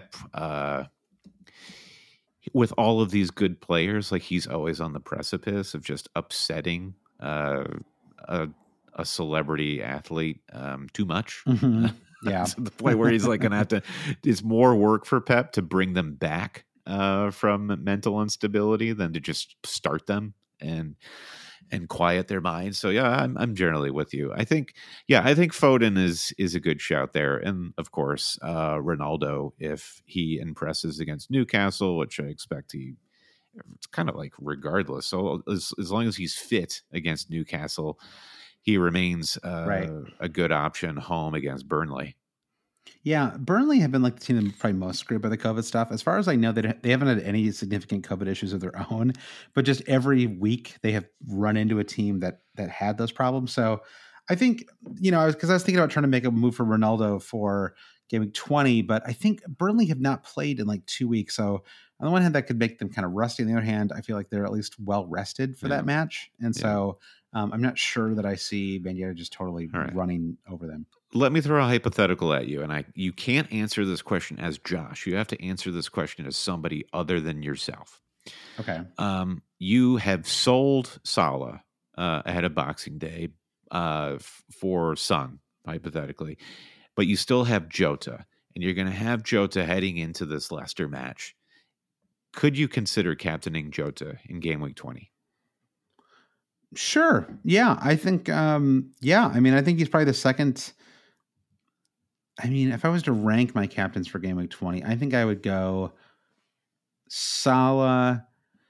C: With all of these good players, like he's always on the precipice of just upsetting a a celebrity athlete too much.
B: Mm-hmm. Yeah.
C: To the point where he's like going to have to, it's more work for Pep to bring them back from mental instability than to just start them and quiet their minds. So yeah, I'm generally with you. I think Foden is a good shout there. And of course, Ronaldo, if he impresses against Newcastle, which I expect it's kind of like regardless. So as long as he's fit against Newcastle, he remains a good option home against Burnley.
B: Yeah, Burnley have been like the team that probably most screwed by the COVID stuff. As far as I know, they haven't had any significant COVID issues of their own, but just every week they have run into a team that had those problems. So I think, I was thinking about trying to make a move for Ronaldo for game week 20, but I think Burnley have not played in like 2 weeks. So on the one hand, that could make them kind of rusty. On the other hand, I feel like they're at least well rested for that match. And so I'm not sure that I see Bandiera just totally running over them.
C: Let me throw a hypothetical at you, and you can't answer this question as Josh. You have to answer this question as somebody other than yourself.
B: Okay.
C: You have sold Salah ahead of Boxing Day for Son, hypothetically, but you still have Jota, and you're going to have Jota heading into this Leicester match. Could you consider captaining Jota in game week 20?
B: Sure. Yeah, I think. I mean, I think he's probably the second. I mean, if I was to rank my captains for game week 20, I think I would go Salah.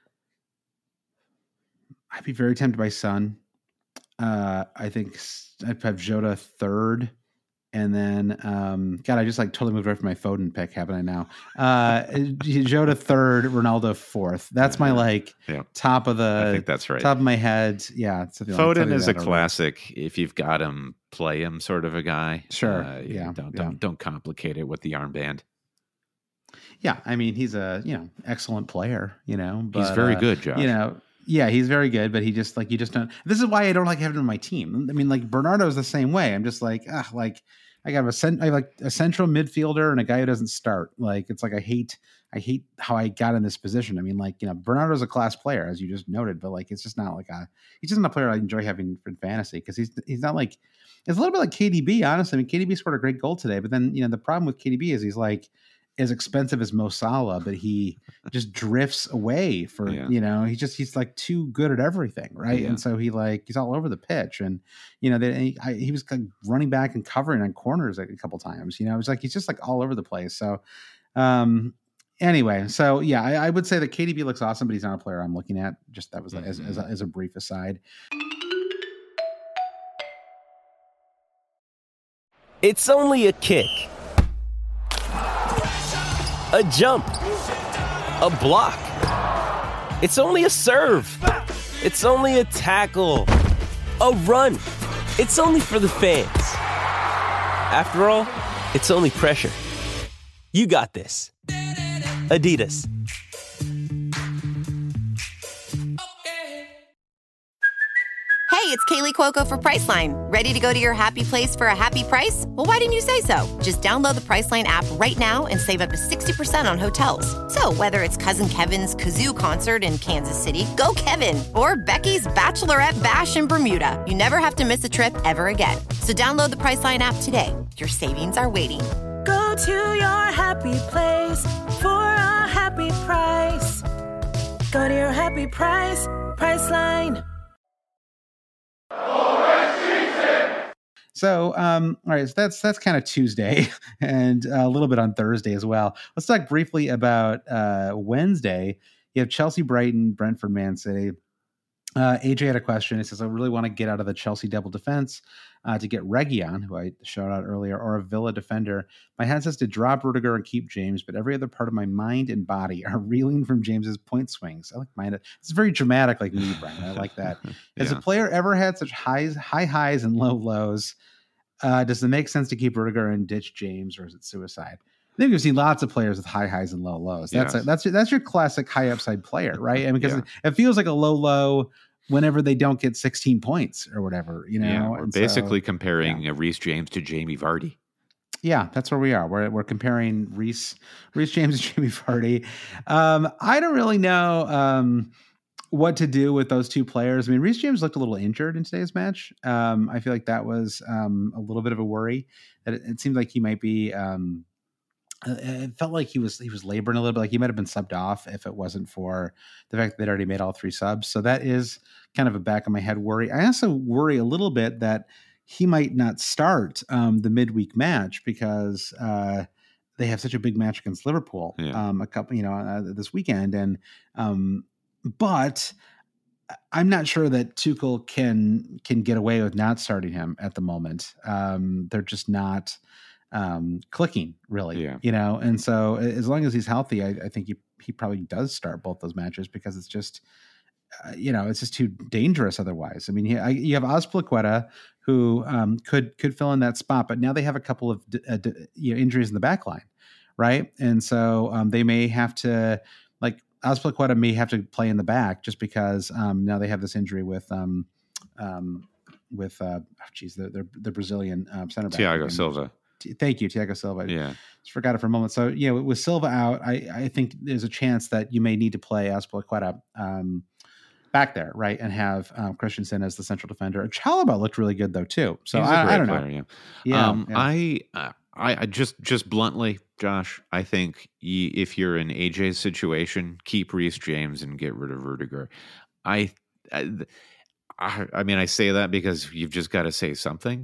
B: I'd be very tempted by Son. I think I'd have Jota third. And then, God, I just like totally moved away from my Foden pick, haven't I now? Jota third, Ronaldo fourth. That's my top of the.
C: I think that's right.
B: Top of my head. Yeah.
C: Foden is a classic. If you've got him, play him sort of a guy.
B: Sure.
C: Don't complicate it with the armband.
B: Yeah. I mean, he's a, excellent player, but
C: he's very good, Josh.
B: Yeah, he's very good, but he just you just don't. This is why I don't like having him on my team. I mean, like Bernardo's the same way. I'm just like, I got a central midfielder and a guy who doesn't start. Like, it's like I hate how I got in this position. I mean, Bernardo's a class player, as you just noted, but it's just not he's just not a player I enjoy having for fantasy because he's not like, it's a little bit like KDB, honestly. I mean, KDB scored a great goal today, but then the problem with KDB is he's like as expensive as Mo Salah, but he just drifts away for, he's like too good at everything. Right. Yeah. And so he's all over the pitch and, he was running back and covering on corners a couple times, it was like, he's just like all over the place. So, anyway, so yeah, I would say that KDB looks awesome, but he's not a player I'm looking at. Just that was as a brief aside.
F: It's only a kick. A jump, a block. It's only a serve. It's only a tackle, a run. It's only for the fans. After all, it's only pressure. You got this. Adidas.
G: Hey, it's Kaylee Cuoco for Priceline. Ready to go to your happy place for a happy price? Well, why didn't you say so? Just download the Priceline app right now and save up to 60% on hotels. So whether it's Cousin Kevin's Kazoo Concert in Kansas City, go Kevin, or Becky's Bachelorette Bash in Bermuda, you never have to miss a trip ever again. So download the Priceline app today. Your savings are waiting.
H: Go to your happy place for a happy price. Go to your happy price, Priceline.
B: So, all right, so that's kind of Tuesday and a little bit on Thursday as well. Let's talk briefly about Wednesday. You have Chelsea, Brighton, Brentford, Man City. AJ had a question. He says, I really want to get out of the Chelsea double defense to get Reguilon, who I showed out earlier, or a Villa defender. My head says to drop Rudiger and keep James, but every other part of my mind and body are reeling from James's point swings. I like mine. It's very dramatic, like me, Brian. I like that. Has a player ever had such high highs and low lows? Does it make sense to keep Rudiger and ditch James, or is it suicide? I think we've seen lots of players with high highs and low lows. That's your classic high upside player, right? I mean, because it feels like a low low whenever they don't get 16 points or whatever,
C: Yeah, we're basically comparing Reece James to Jamie Vardy.
B: Yeah, that's where we are. We're comparing Reece James and Jamie Vardy. I don't really know. what to do with those two players. I mean, Reece James looked a little injured in today's match. I feel like that was a little bit of a worry. That it seemed like he might be. It felt like he was laboring a little bit. Like he might have been subbed off if it wasn't for the fact that they'd already made all 3 subs. So that is kind of a back of my head worry. I also worry a little bit that he might not start the midweek match because they have such a big match against Liverpool this weekend. And but I'm not sure that Tuchel can get away with not starting him at the moment. They're just not clicking really, and so as long as he's healthy, I think he probably does start both those matches because it's just, it's just too dangerous otherwise. I mean, you have Azpilicueta who could fill in that spot, but now they have a couple of injuries in the back line, right? And so they may have to, like, Azpilicueta may have to play in the back just because now they have this injury with the Brazilian center back.
C: Thiago Silva.
B: Thank you, Thiago Silva.
C: Yeah.
B: Just forgot it for a moment. So, with Silva out, I think there's a chance that you may need to play Azpilicueta back there, right? And have Christensen as the central defender. Chalobah looked really good though too. So I don't know.
C: I just bluntly, Josh, I think if you're in AJ's situation, keep Reece James and get rid of Rudiger. I mean, I say that because you've just got to say something.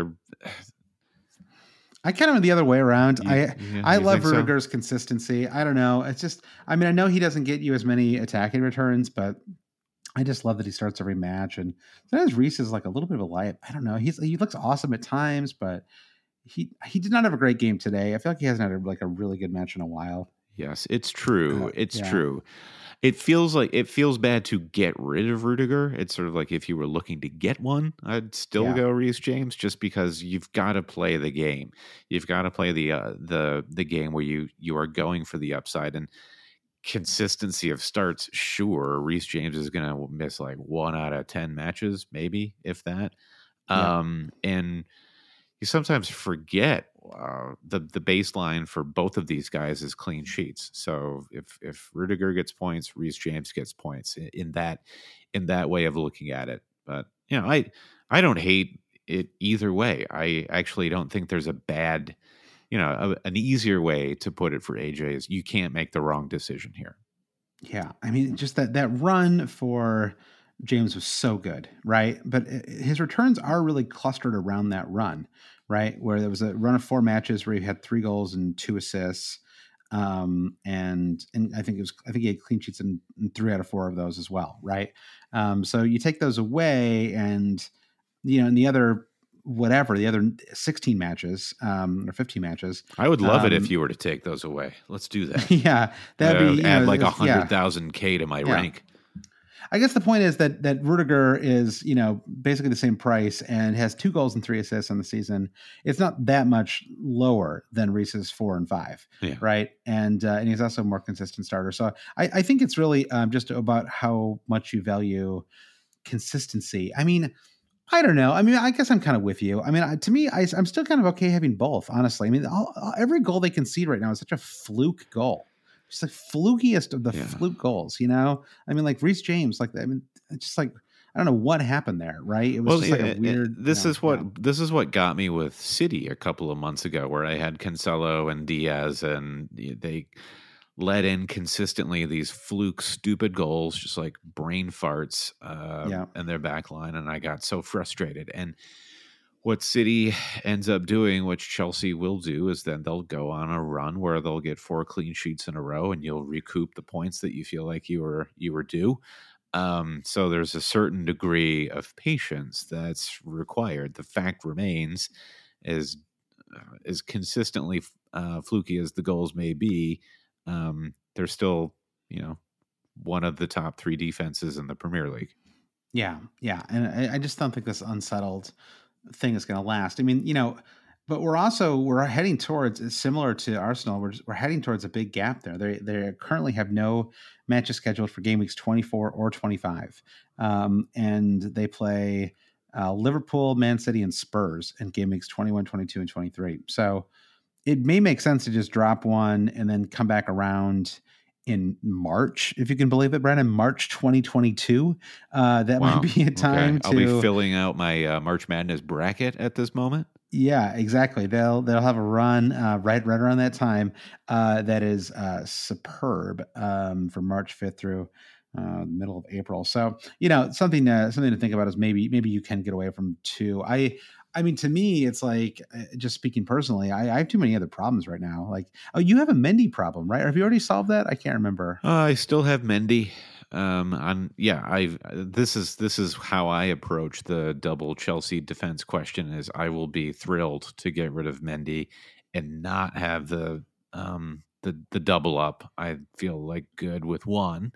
B: I kind of went the other way around. I love Rudiger's consistency. I don't know. It's just, I mean, I know he doesn't get you as many attacking returns, but I just love that he starts every match. And sometimes Reece is like a little bit of a light. I don't know. He looks awesome at times, but he did not have a great game today. I feel like he hasn't had a really good match in a while.
C: Yes, it's true. True. It feels bad to get rid of Rudiger. It's sort of like if you were looking to get one, I'd still go Reece James just because you've got to play the game. You've got to play the game where you are going for the upside and consistency of starts. Sure, Reece James is going to miss like 1 out of 10 matches, maybe if that. And you sometimes forget the baseline for both of these guys is clean sheets. So if Rudiger gets points, Reece James gets points in that way of looking at it. But I don't hate it either way. I actually don't think there's a bad, an easier way to put it for AJ is you can't make the wrong decision here.
B: Yeah, I mean, just that run for James was so good, right? But his returns are really clustered around that run, right? Where there was a run of 4 matches where he had 3 goals and 2 assists. And I think he had clean sheets in 3 out of 4 of those as well, right? So you take those away and, in the other 16 matches, or 15 matches.
C: I would love it if you were to take those away. Let's do that.
B: Yeah. That'd be,
C: add like 100,000 K to my rank.
B: I guess the point is that Rudiger is, basically the same price and has 2 goals and 3 assists on the season. It's not that much lower than Reece's 4 and 5, right? And he's also a more consistent starter. So I think it's really just about how much you value consistency. I mean, I don't know. I mean, I guess I'm kind of with you. I mean, to me, I'm still kind of okay having both, honestly. I mean, every goal they concede right now is such a fluke goal. It's the flukiest of the fluke goals, I mean, like Reece James, it's just like, I don't know what happened there, right? It was just like a weird.
C: This is what got me with City a couple of months ago, where I had Cancelo and Diaz, and they let in consistently these fluke, stupid goals, just like brain farts, in their back line, and I got so frustrated. And what City ends up doing, which Chelsea will do, is then they'll go on a run where they'll get 4 clean sheets in a row, and you'll recoup the points that you feel like you were due. So there's a certain degree of patience that's required. The fact remains, as consistently fluky as the goals may be, they're still, one of the top 3 defenses in the Premier League.
B: Yeah, and I just don't think this unsettled thing is going to last. I mean, but we're heading towards, similar to Arsenal, we're heading towards a big gap there. They currently have no matches scheduled for game weeks 24 or 25, and they play Liverpool, Man City, and Spurs in game weeks 21, 22, and 23. So it may make sense to just drop one and then come back around in March, if you can believe it, Brandon, March 2022. That might be a time to...
C: I'll be filling out my March Madness bracket at this moment.
B: Yeah, exactly. They'll have a run right around that time that is superb from March 5th through the middle of April. So, something to think about is maybe you can get away from 2. I mean, to me, it's like, just speaking personally, I have too many other problems right now. Like, you have a Mendy problem, right? Or have you already solved that? I can't remember.
C: I still have Mendy. This is how I approach the double Chelsea defense question. Is I will be thrilled to get rid of Mendy and not have the double up. I feel like good with one.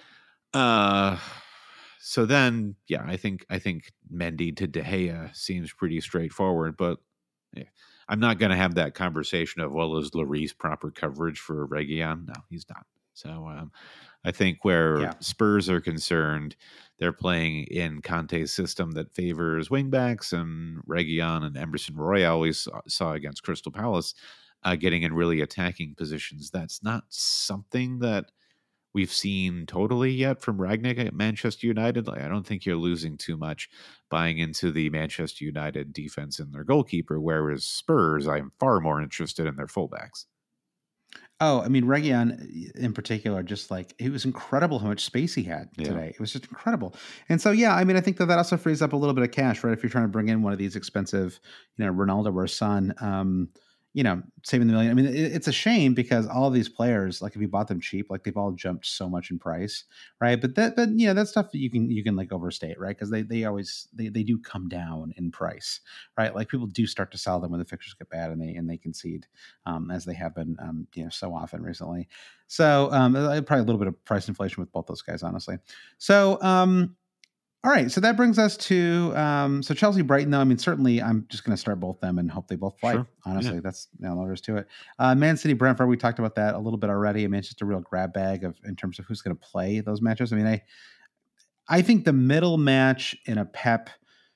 C: So then, I think Mendy to De Gea seems pretty straightforward, but I'm not going to have that conversation of, well, is Lloris proper coverage for Reguilon? No, he's not. So I think where Spurs are concerned, they're playing in Conte's system that favors wingbacks, and Reguilon and Emerson Royal we saw against Crystal Palace getting in really attacking positions. That's not something that we've seen totally yet from Rangnick at Manchester United. I don't think you're losing too much buying into the Manchester United defense and their goalkeeper, whereas Spurs, I'm far more interested in their fullbacks.
B: Oh, I mean, Reguilon in particular, just like, it was incredible how much space he had today. It was just incredible. And so, I mean, I think that also frees up a little bit of cash, right? If you're trying to bring in one of these expensive, Ronaldo or Son, saving the million. I mean, it's a shame because all of these players, like if you bought them cheap, like they've all jumped so much in price, right? But that's stuff that you can like overstate, right? Because they do come down in price, right? Like people do start to sell them when the fixtures get bad and they concede, as they have been, so often recently. So probably a little bit of price inflation with both those guys, honestly. So all right, so that brings us to so Chelsea Brighton, though. I mean, certainly I'm just going to start both them and hope they both play. Sure. Honestly, that's all there is to it. Man City Brentford, we talked about that a little bit already. I mean, it's just a real grab bag in terms of who's going to play those matches. I mean, I think the middle match in a Pep,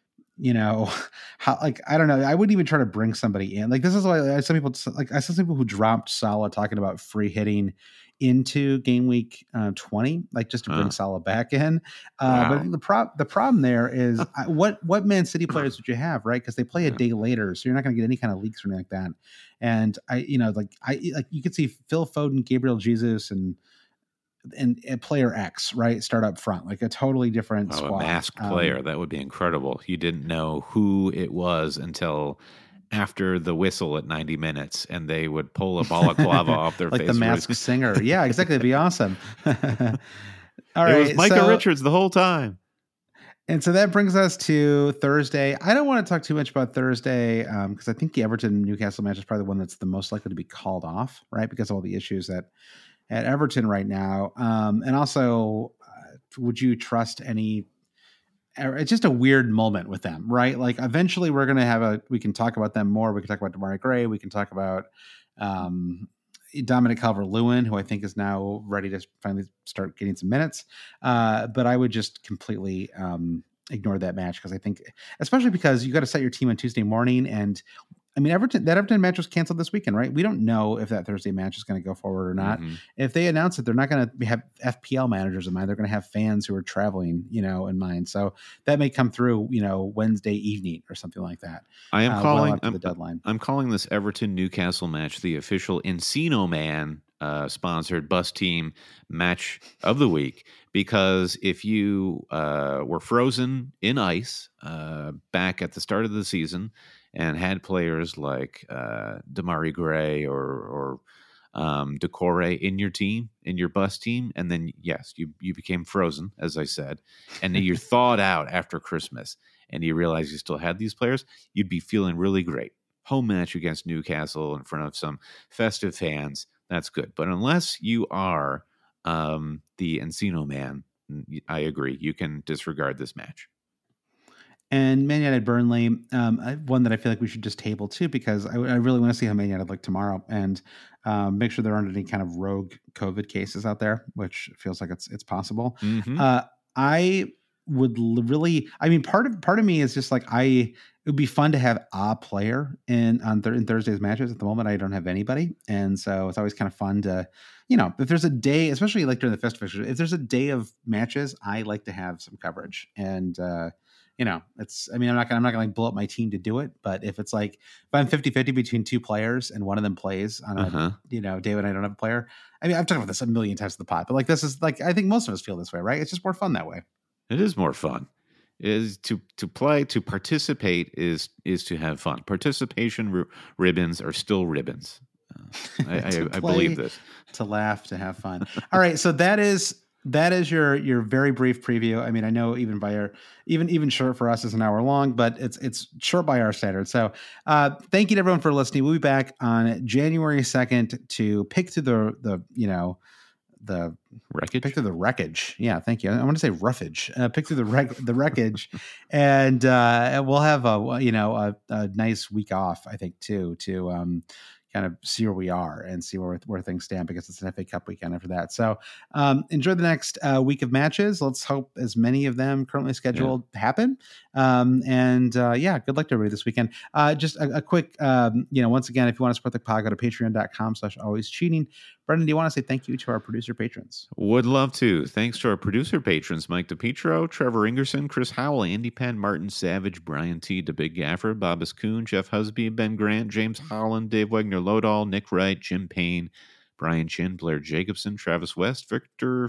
B: how, like, I don't know. I wouldn't even try to bring somebody in. Like, this is why I saw some people who dropped Salah talking about free hitting into game week 20, like just to bring Salah back in. Wow. But I think the problem there is what Man City players would you have, right? Because they play a day later, so you're not going to get any kind of leaks or anything like that. And you could see Phil Foden, Gabriel Jesus, and player X, right, start up front, like a totally different squad.
C: A masked player, that would be incredible. You didn't know who it was until after the whistle at 90 minutes, and they would pull a balaclava off their
B: like
C: face.
B: Like the masked singer. Yeah, exactly. It'd be awesome. All right.
C: It was Micah Richards the whole time.
B: And so that brings us to Thursday. I don't want to talk too much about Thursday because I think the Everton-Newcastle match is probably the one that's the most likely to be called off, right, because of all the issues at Everton right now. And also, would you trust any... It's just a weird moment with them, right? Like eventually we're going to we can talk about them more. We can talk about Demarai Gray. We can talk about Dominic Calvert-Lewin, who I think is now ready to finally start getting some minutes. But I would just completely ignore that match because I think, especially because you got to set your team on Tuesday morning. And I mean, that Everton match was canceled this weekend, right? We don't know if that Thursday match is going to go forward or not. Mm-hmm. If they announce it, they're not going to have FPL managers in mind. They're going to have fans who are traveling, in mind. So that may come through, Wednesday evening or something like that.
C: I am calling
B: the deadline.
C: I'm calling this Everton Newcastle match the official Encino Man sponsored bus team match of the week, because if you were frozen in ice back at the start of the season and had players like Demarai Gray or Decore in your team, in your bus team, and then, yes, you became frozen, as I said, and then you're thawed out after Christmas, and you realize you still had these players, you'd be feeling really great. Home match against Newcastle in front of some festive fans, that's good. But unless you are the Encino Man, I agree, you can disregard this match.
B: And Man United Burnley, one that I feel like we should just table too, because I really want to see how Man United look tomorrow and make sure there aren't any kind of rogue COVID cases out there, which feels like it's possible. Mm-hmm. I would really, I mean, part of me is just like, it would be fun to have a player in Thursday's matches. At the moment, I don't have anybody. And so it's always kind of fun to, if there's a day, especially like during the festive fixtures, if there's a day of matches, I like to have some coverage. And, I'm not going to blow up my team to do it. But if it's like, if I'm 50-50 between two players and one of them plays on a, day when I don't have a player, I mean, I've talked about this a million times in the pod, but like, this is like, I think most of us feel this way, right? It's just more fun that way.
C: It is more fun. Is to play, to participate is to have fun. Participation ribbons are still ribbons. I believe this.
B: To laugh, to have fun. All right, so that is your very brief preview. I mean, I know even by even short for us is an hour long, but it's short by our standards. So thank you to everyone for listening. We'll be back on January 2nd to pick through the wreckage. Pick through the wreckage. Yeah, thank you. I want to say roughage. Pick through the wreckage, and we'll have a nice week off, I think, too, to kind of see where we are and see where things stand, because it's an FA Cup weekend after that. So enjoy the next week of matches. Let's hope as many of them currently scheduled happen. Good luck to everybody this weekend. Just a quick, once again, if you want to support the pod, go to patreon.com/alwayscheating. Brendan, do you want to say thank you to our producer patrons?
C: Would love to. Thanks to our producer patrons, Mike DePietro, Trevor Ingerson, Chris Howell, Andy Penn, Martin Savage, Brian T., The Big Gaffer, Bobbis Kuhn, Jeff Husby, Ben Grant, James Holland, Dave Wegner-Lodahl, Nick Wright, Jim Payne, Brian Chin, Blair Jacobson, Travis West, Victor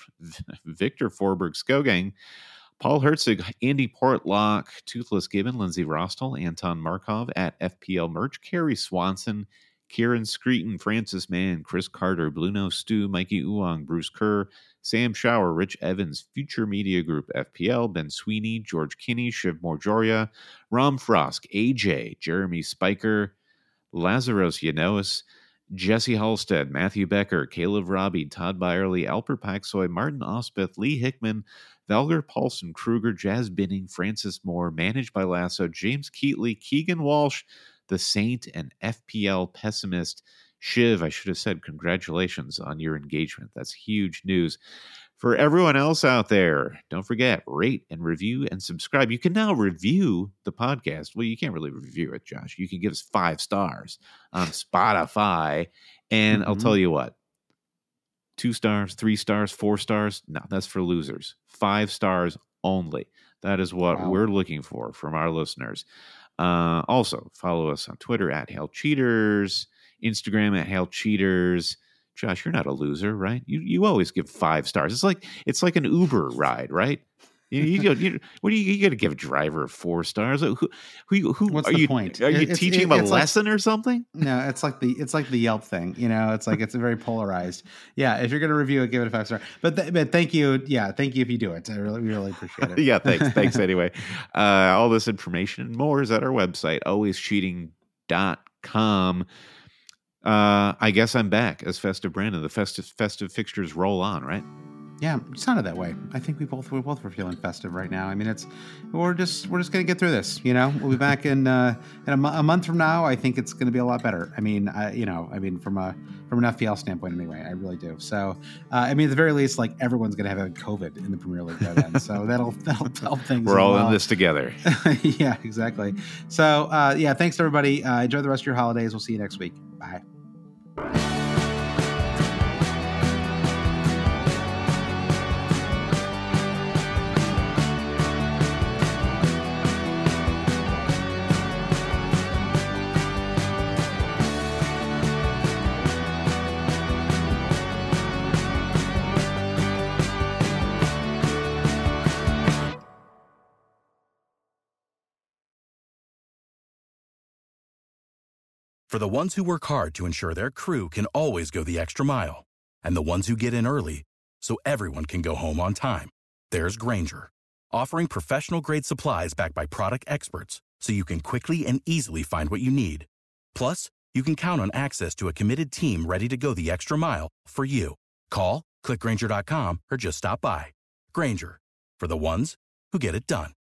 C: Forberg-Skogang, Paul Herzig, Andy Portlock, Toothless Gibbon, Lindsay Rostel, Anton Markov, at FPL Merch, Carrie Swanson, Kieran Screeton, Francis Mann, Chris Carter, Blue Nose Stew, Mikey Uong, Bruce Kerr, Sam Shower, Rich Evans, Future Media Group FPL, Ben Sweeney, George Kinney, Shiv Morjoria, Ram Frost, AJ, Jeremy Spiker, Lazaros Yanois, Jesse Halstead, Matthew Becker, Caleb Robbie, Todd Byerly, Alper Paxoy, Martin Ospeth, Lee Hickman, Valger Paulson Kruger, Jazz Binning, Francis Moore, Managed by Lasso, James Keatley, Keegan Walsh, The Saint, and FPL Pessimist. Shiv, I should have said congratulations on your engagement. That's huge news. For everyone else out there, don't forget, rate and review and subscribe. You can now review the podcast. Well, you can't really review it, Josh. You can give us 5 stars on Spotify. And I'll tell you what, 2 stars, 3 stars, 4 stars, no, that's for losers. 5 stars only. That is what we're looking for from our listeners. Also, follow us on Twitter at Hail Cheaters, Instagram at Hail Cheaters. Josh, you're not a loser, right? You always give 5 stars. It's like an Uber ride, right? You got to give a driver 4 stars. Who
B: What's
C: are
B: the
C: you,
B: point?
C: Are you teaching him a lesson or something?
B: No, it's like the Yelp thing. It's very polarized. Yeah, if you're going to review it, give it a 5 star. But thank you. Yeah, thank you if you do it. We really appreciate it.
C: Yeah, thanks anyway. All this information and more is at our website, alwayscheating.com. I guess I'm back as Festive Brandon. The festive fixtures roll on, right?
B: Yeah, it sounded that way. I think we both were feeling festive right now. I mean, we're just gonna get through this. We'll be back in a month from now. I think it's gonna be a lot better. I mean, from an FPL standpoint, anyway, I really do. So, at the very least, like everyone's gonna have COVID in the Premier League by then. So that'll help things.
C: We're all in this together.
B: Yeah, exactly. So, thanks to everybody. Enjoy the rest of your holidays. We'll see you next week. Bye.
I: For the ones who work hard to ensure their crew can always go the extra mile, and the ones who get in early so everyone can go home on time, there's Grainger, offering professional-grade supplies backed by product experts so you can quickly and easily find what you need. Plus, you can count on access to a committed team ready to go the extra mile for you. Call, click Grainger.com, or just stop by. Grainger, for the ones who get it done.